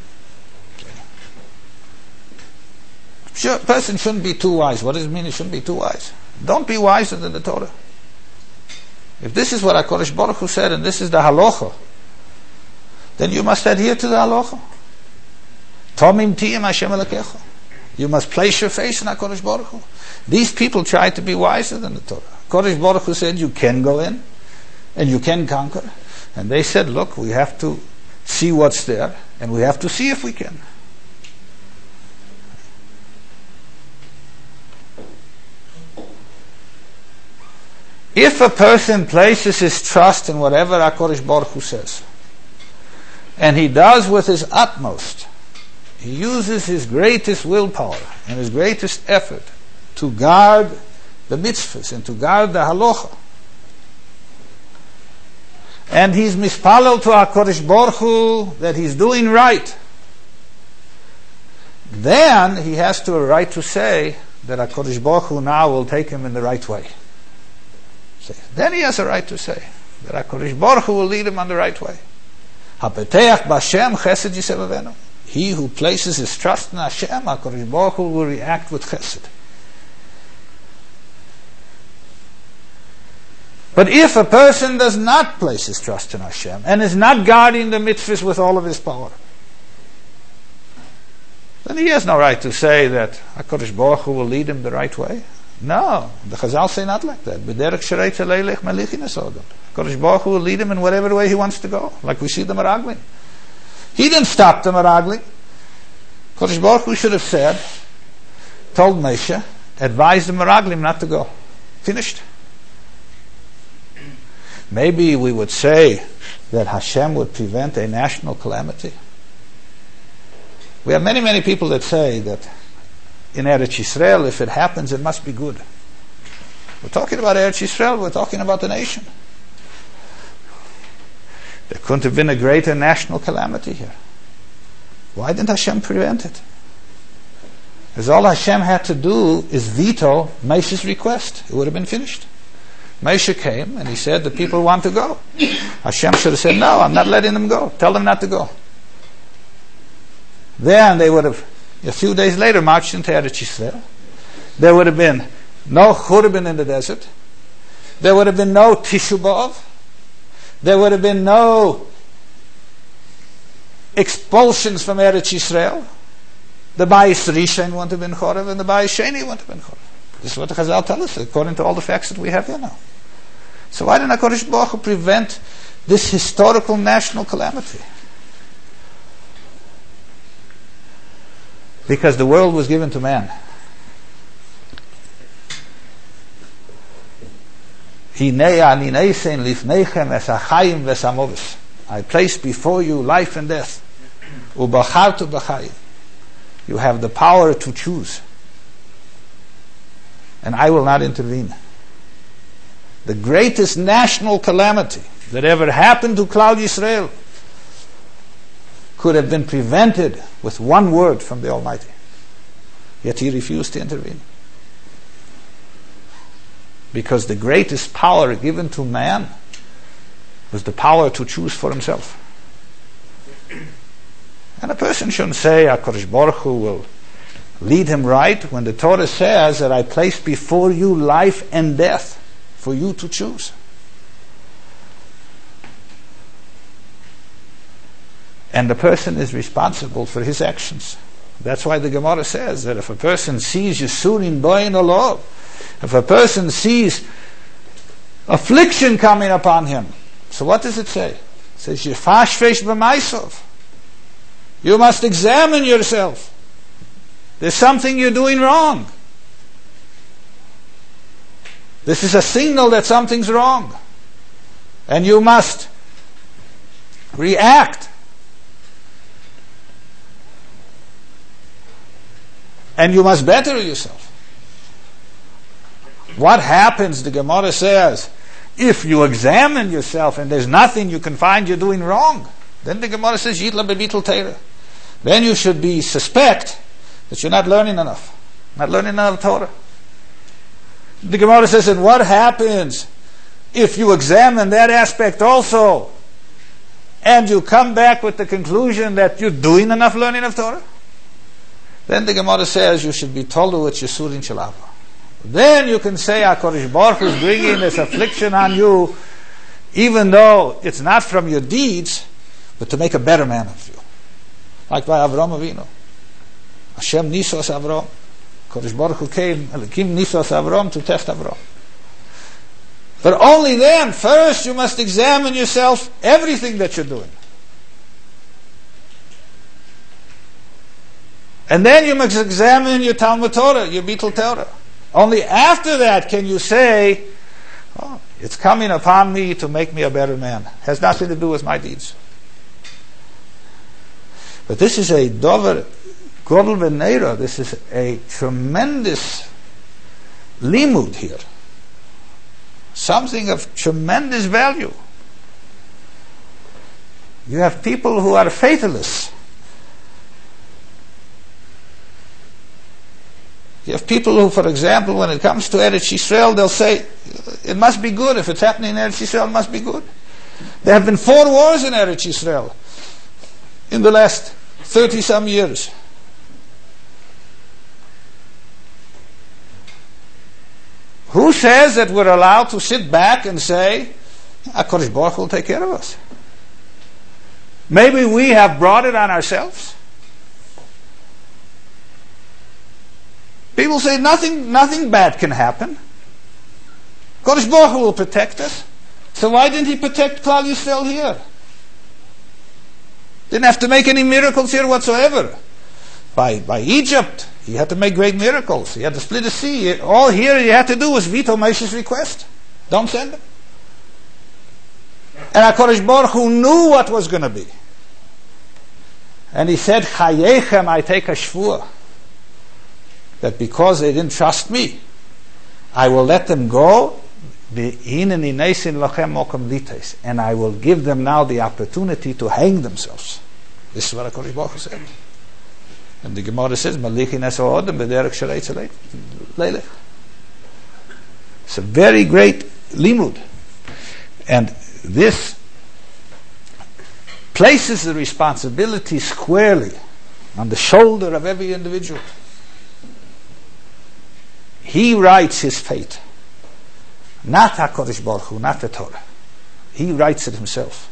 A person shouldn't be too wise. What does it mean he shouldn't be too wise? Don't be wiser than the Torah. If this is what HaKadosh Baruch Hu said, and this is the halacha, then you must adhere to the halacha. Tomim tiyim Hashem elekecha. You must place your face in HaKadosh Baruch Hu. These people tried to be wiser than the Torah. HaKadosh Baruch Hu said you can go in, and you can conquer. And they said, look, we have to see what's there, and we have to see if we can. If a person places his trust in whatever HaKadosh Baruch Hu says, and he does with his utmost, he uses his greatest willpower and his greatest effort to guard the mitzvahs and to guard the halacha, and he's mispalel to HaKadosh Baruch Hu that he's doing right, then he has a right to say that HaKadosh Baruch Hu now will take him in the right way. Then he has a right to say that HaKadosh Baruch Hu will lead him on the right way. Hapeteach b'Hashem chesed yisevavenu. He who places his trust in Hashem, HaKadosh Baruch Hu will react with chesed. But if a person does not place his trust in Hashem and is not guarding the mitzvahs with all of his power, then he has no right to say that HaKadosh Baruch Hu will lead him the right way. No, the Chazal say not like that. HaKadosh Baruch Hu will lead him in whatever way he wants to go, like we see the Meraglim. He didn't stop the Meraglim. HaKadosh Baruch Hu should have said, told Moshe, advised the Meraglim not to go. Finished. Maybe we would say that Hashem would prevent a national calamity. We have many, many people that say that in Eretz Yisrael, if it happens, it must be good. We're talking about Eretz Yisrael, we're talking about the nation. There couldn't have been a greater national calamity here. Why didn't Hashem prevent it? Because all Hashem had to do is veto Moshe's request. It would have been finished. Moshe came and he said the people want to go. Hashem should have said, no, I'm not letting them go. Tell them not to go. Then they would have, a few days later, marched into Eretz Yisrael. There would have been no Churban in the desert. There would have been no Tishu B'Av. There would have been no expulsions from Eretz Yisrael. The Bayis Rishon wouldn't have been Chorev, and the Bayis Sheni wouldn't have been Chorev. This is what the Chazal tell us, according to all the facts that we have here now. So why didn't HaKadosh Baruch Hu prevent this historical national calamity? Because the world was given to man. I place before you life and death. Ubachartu b'chayim. You have the power to choose. And I will not intervene. The greatest national calamity that ever happened to Klal Yisrael could have been prevented with one word from the Almighty. Yet he refused to intervene. Because the greatest power given to man was the power to choose for himself. And a person shouldn't say, HaKadosh Baruch Hu will lead him right, when the Torah says that I place before you life and death for you to choose. And the person is responsible for his actions. That's why the Gemara says that if a person sees Yisurin Boin Olov, if a person sees affliction coming upon him, so what does it say? It says, Yefashvesh b'maisov. You must examine yourself. There's something you're doing wrong. This is a signal that something's wrong. And you must react. And you must better yourself. What happens, the Gemara says, if you examine yourself and there's nothing you can find you're doing wrong, then the Gemara says, Yitla bebitul Torah. Then you should be suspect that you're not learning enough. Not learning enough Torah. The Gemara says, and what happens if you examine that aspect also and you come back with the conclusion that you're doing enough learning of Torah? Then the Gemara says you should be told to it's Yisurin Shalava. Then you can say HaKadosh Baruch Hu is bringing this affliction on you, even though it's not from your deeds, but to make a better man of you. Like by Avram Avinu. Hashem Nisos Avram. HaKadosh Baruch Hu came, Elokim Nisos Avram to test Avram. But only then, first you must examine yourself, everything that you're doing. And then you must examine your Talmud Torah, your Bitul Torah. Only after that can you say, oh, it's coming upon me to make me a better man. It has nothing to do with my deeds. But this is a dover godel v'neira. This is a tremendous limud here. Something of tremendous value. You have people who are fatalists. You have people who, for example, when it comes to Eretz Yisrael, they'll say, it must be good. If it's happening in Eretz Yisrael, it must be good. There have been 4 wars in Eretz Yisrael in the last 30-some years. Who says that we're allowed to sit back and say, HaKadosh Baruch Hu will take care of us? Maybe we have brought it on ourselves. People say nothing bad can happen. HaKadosh Baruch Hu will protect us. So why didn't He protect Klal Yisrael here? Didn't have to make any miracles here whatsoever. By Egypt, He had to make great miracles. He had to split the sea. All here He had to do was veto Moshe's request. Don't send him. And HaKadosh Baruch Hu knew what was going to be. And He said, Chayechem, I take a shvur, that because they didn't trust me, I will let them go, and I will give them now the opportunity to hang themselves. This is what HaKadosh Baruch Hu said. And the Gemara says, it's a very great limud. And this places the responsibility squarely on the shoulder of every individual. He writes his fate. Not HaKadosh Baruch Hu, not the Torah. He writes it himself.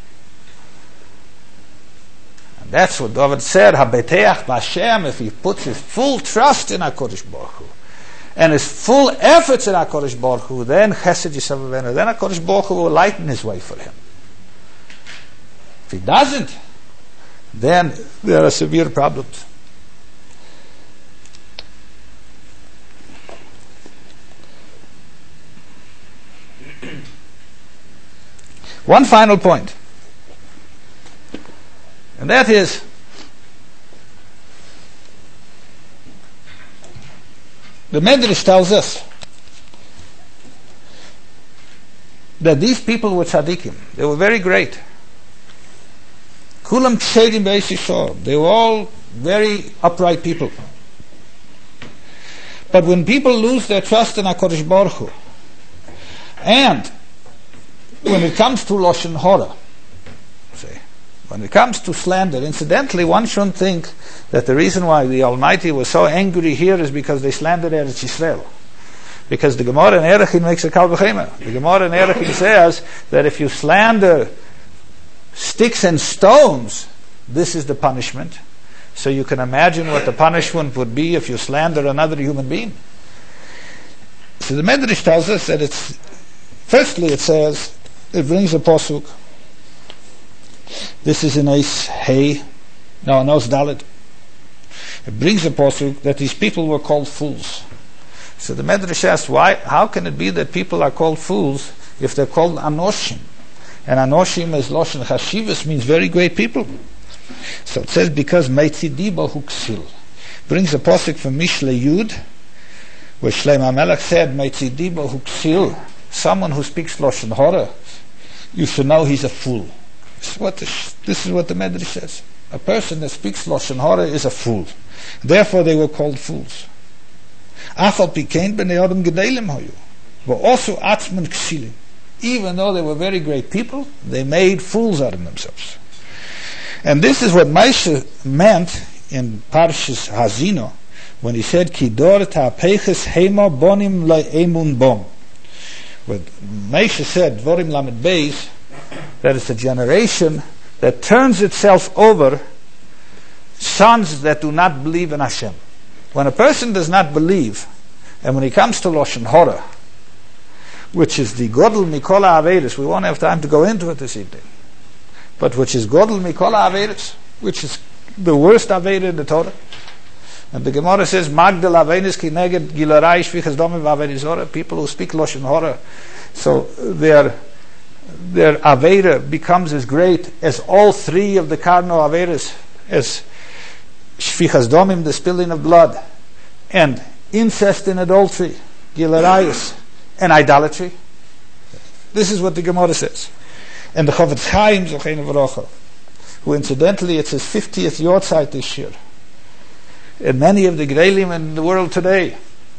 And that's what David said, HaBeteach B'Hashem, if he puts his full trust in HaKadosh Baruch Hu, and his full efforts in HaKadosh Baruch Hu, then Chesed Yisavavenu, then HaKadosh Baruch Hu will lighten his way for him. If he doesn't, then there are severe problems. One final point, and that is the Medrash tells us that these people were tzaddikim. They were very great. Kulam kshedim be'eis Yisrael. They were all very upright people. But when people lose their trust in HaKadosh Baruch Hu, and when it comes to Lashon Hara, when it comes to slander, incidentally, one shouldn't think that the reason why the Almighty was so angry here is because they slandered Eretz Yisrael. Because the Gemara in Erechin makes a kal v'chema. The Gemara in Erechin says that if you slander sticks and stones, this is the punishment. So you can imagine what the punishment would be if you slander another human being. So the Medrash tells us that firstly it says, it brings a posuk. This is in Eis Hey, no, Nos Dalet. It brings a posuk that these people were called fools. So the Medrash asks, how can it be that people are called fools if they're called Anoshim? And Anoshim is Loshen Chashivas, means very great people. So it says, because Meitzidiba Huksil. Brings a posuk from Mishle Yud, where Shlomo HaMelech said, Meitzidiba Huksil, someone who speaks Loshen Hara, you should know he's a fool. This is what the Medrash says. A person that speaks Loshen Hara is a fool. Therefore they were called fools. Afal Pikein b'nei Adam gedolim hayu, v'osu atzman ksilim. Even though they were very great people, they made fools out of themselves. And this is what Moshe meant in Parshas Hazino when he said, Kidor ta'apeches hema bonim le'emun bom. When Moshe said, Dvorim lamed beis, that it's a generation that turns itself over sons that do not believe in Hashem. When a person does not believe, and when he comes to Loshen Hara, which is the Godel Mikol HaAveris, we won't have time to go into it this evening, but which is Godel Mikol HaAveris, which is the worst Avera in the Torah. And the Gemara says, Magdal Avenis Kineged Gilarai Shvichas Domim Averis Hora, people who speak Loshen Hara, so their Avera becomes as great as all three of the cardinal Averas, as Shvichas Domim, the spilling of blood, and incest and adultery, Gilarayus, and idolatry. This is what the Gemara says. And the Chofetz Chaim, Zocheinu V'rocha, who incidentally it's his 50th Yortzeit this year, and many of the Greilim in the world today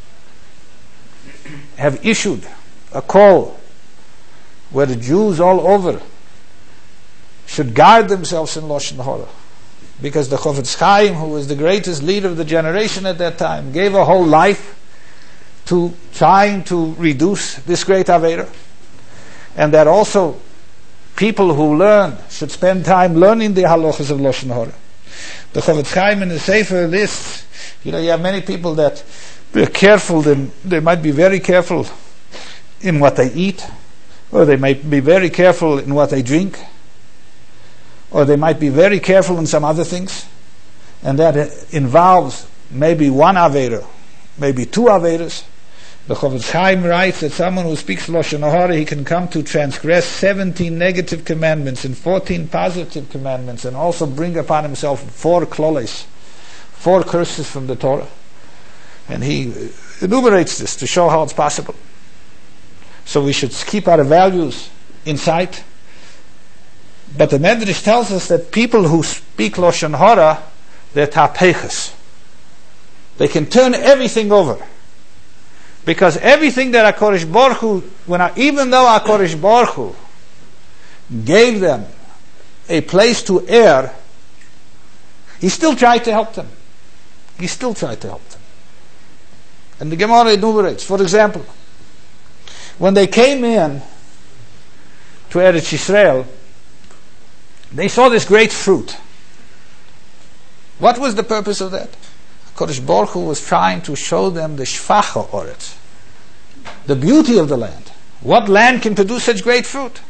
have issued a call where the Jews all over should guard themselves in Loshen Hara. Because the Chofetz Chaim, who was the greatest leader of the generation at that time, gave a whole life to trying to reduce this great Avera. And that also people who learn should spend time learning the halachas of Loshen Hara. The Chofetz Chaim in the Sefer lists, you have many people that they're careful, they might be very careful in what they eat, or they might be very careful in what they drink, or they might be very careful in some other things, and that involves maybe one Avera, maybe two Averas. The Chofetz Chaim writes that someone who speaks Loshen Hara, he can come to transgress 17 negative commandments and 14 positive commandments, and also bring upon himself 4 kloles, 4 curses from the Torah. And he enumerates this to show how it's possible. So we should keep our values in sight. But the Medrash tells us that people who speak Loshen Hara, they're tapeches. They can turn everything over. Because everything that HaKadosh Baruch Hu, even though HaKadosh Baruch Hu gave them a place to err, he still tried to help them. He still tried to help them. And the Gemara enumerates, for example, when they came in to Eretz Yisrael, they saw this great fruit. What was the purpose of that? HaKadosh Baruch Hu was trying to show them the shvacha oretz, the beauty of the land. What land can produce such great fruit?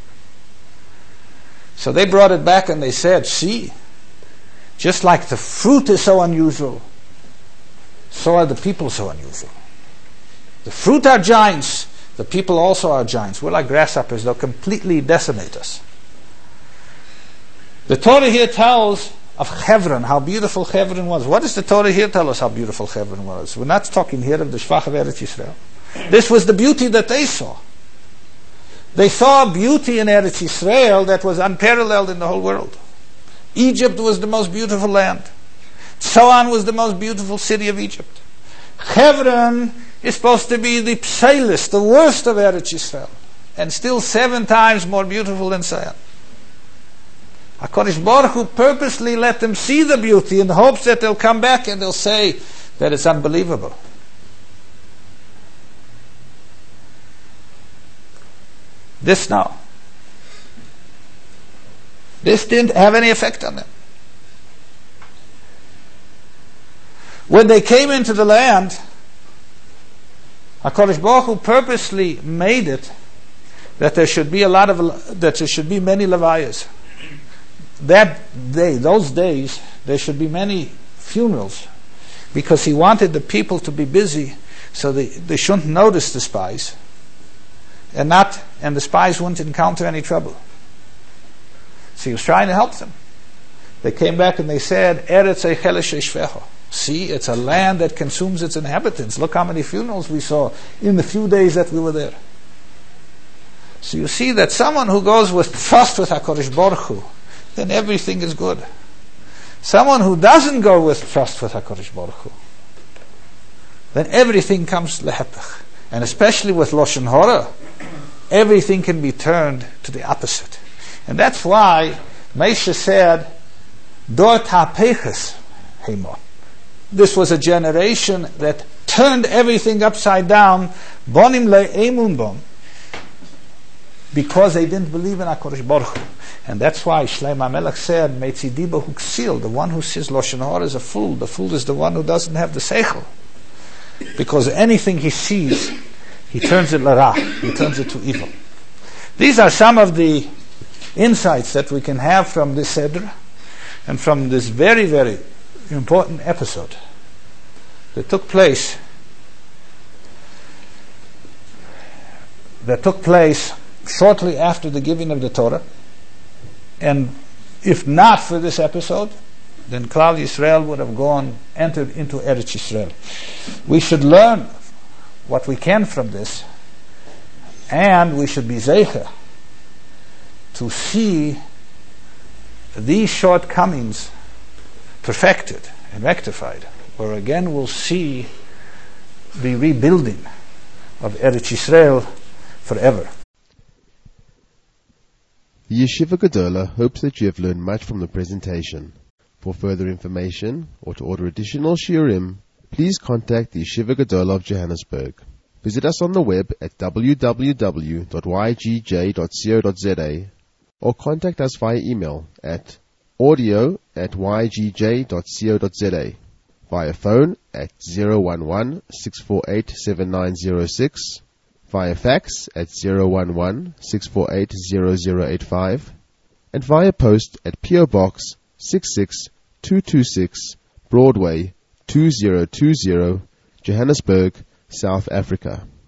So they brought it back and they said, see, just like the fruit is so unusual, so are the people so unusual. The fruit are giants, the people also are giants. We're like grasshoppers, they'll completely decimate us. The Torah here tells of Hebron, how beautiful Hebron was. What does the Torah here tell us how beautiful Hebron was? We're not talking here of the Shvach of Eretz Yisrael. This was the beauty that they saw. They saw a beauty in Eretz Yisrael that was unparalleled in the whole world. Egypt was the most beautiful land. Tzoan was the most beautiful city of Egypt. Hebron is supposed to be the pseilis, the worst of Eretz Yisrael, and still 7 times more beautiful than Tzoan. HaKadosh Baruch Hu purposely let them see the beauty in the hopes that they'll come back and they'll say that it's unbelievable. This now. This didn't have any effect on them. When they came into the land, HaKadosh Baruch Hu purposely made it that there should be many levayas. That day, those days, there should be many funerals, because he wanted the people to be busy so they shouldn't notice the spies, and the spies wouldn't encounter any trouble. So he was trying to help them. They came back and they said, Eretz Eicheles Shvecho. See, it's a land that consumes its inhabitants. Look how many funerals we saw in the few days that we were there. So you see that someone who goes with trust with HaKadosh Baruch Hu, then everything is good. Someone who doesn't go with trust with HaKadosh Baruch Hu, then everything comes lehepech. And especially with Lashon Hara, everything can be turned to the opposite. And that's why Moshe said, Dor Tapeches Hema. This was a generation that turned everything upside down, Bonim le'emun bom, because they didn't believe in HaKadosh Baruch Hu. And that's why Shlomo HaMelech said, Meitzidiba Huksil, the one who says Lashon Hara is a fool. The fool is the one who doesn't have the seichel. Because anything he sees, he turns it l'ra, he turns it to evil. These are some of the insights that we can have from this Seder, and from this very, very important episode that took place shortly after the giving of the Torah. And if not for this episode, then Klal Yisrael would have entered into Eretz Yisrael. We should learn what we can from this, and we should be zeicher to see these shortcomings perfected and rectified, where again we'll see the rebuilding of Eretz Yisrael forever. The Yeshiva Gedola hopes that you have learned much from the presentation. For further information or to order additional shiurim, please contact the Yeshiva Gedola of Johannesburg. Visit us on the web at www.ygj.co.za or contact us via email at audio@ygj.co.za, via phone at 011-648-7906, via fax at 011-648-0085, and via post at P.O. Box 66226, Broadway 2020, Johannesburg, South Africa.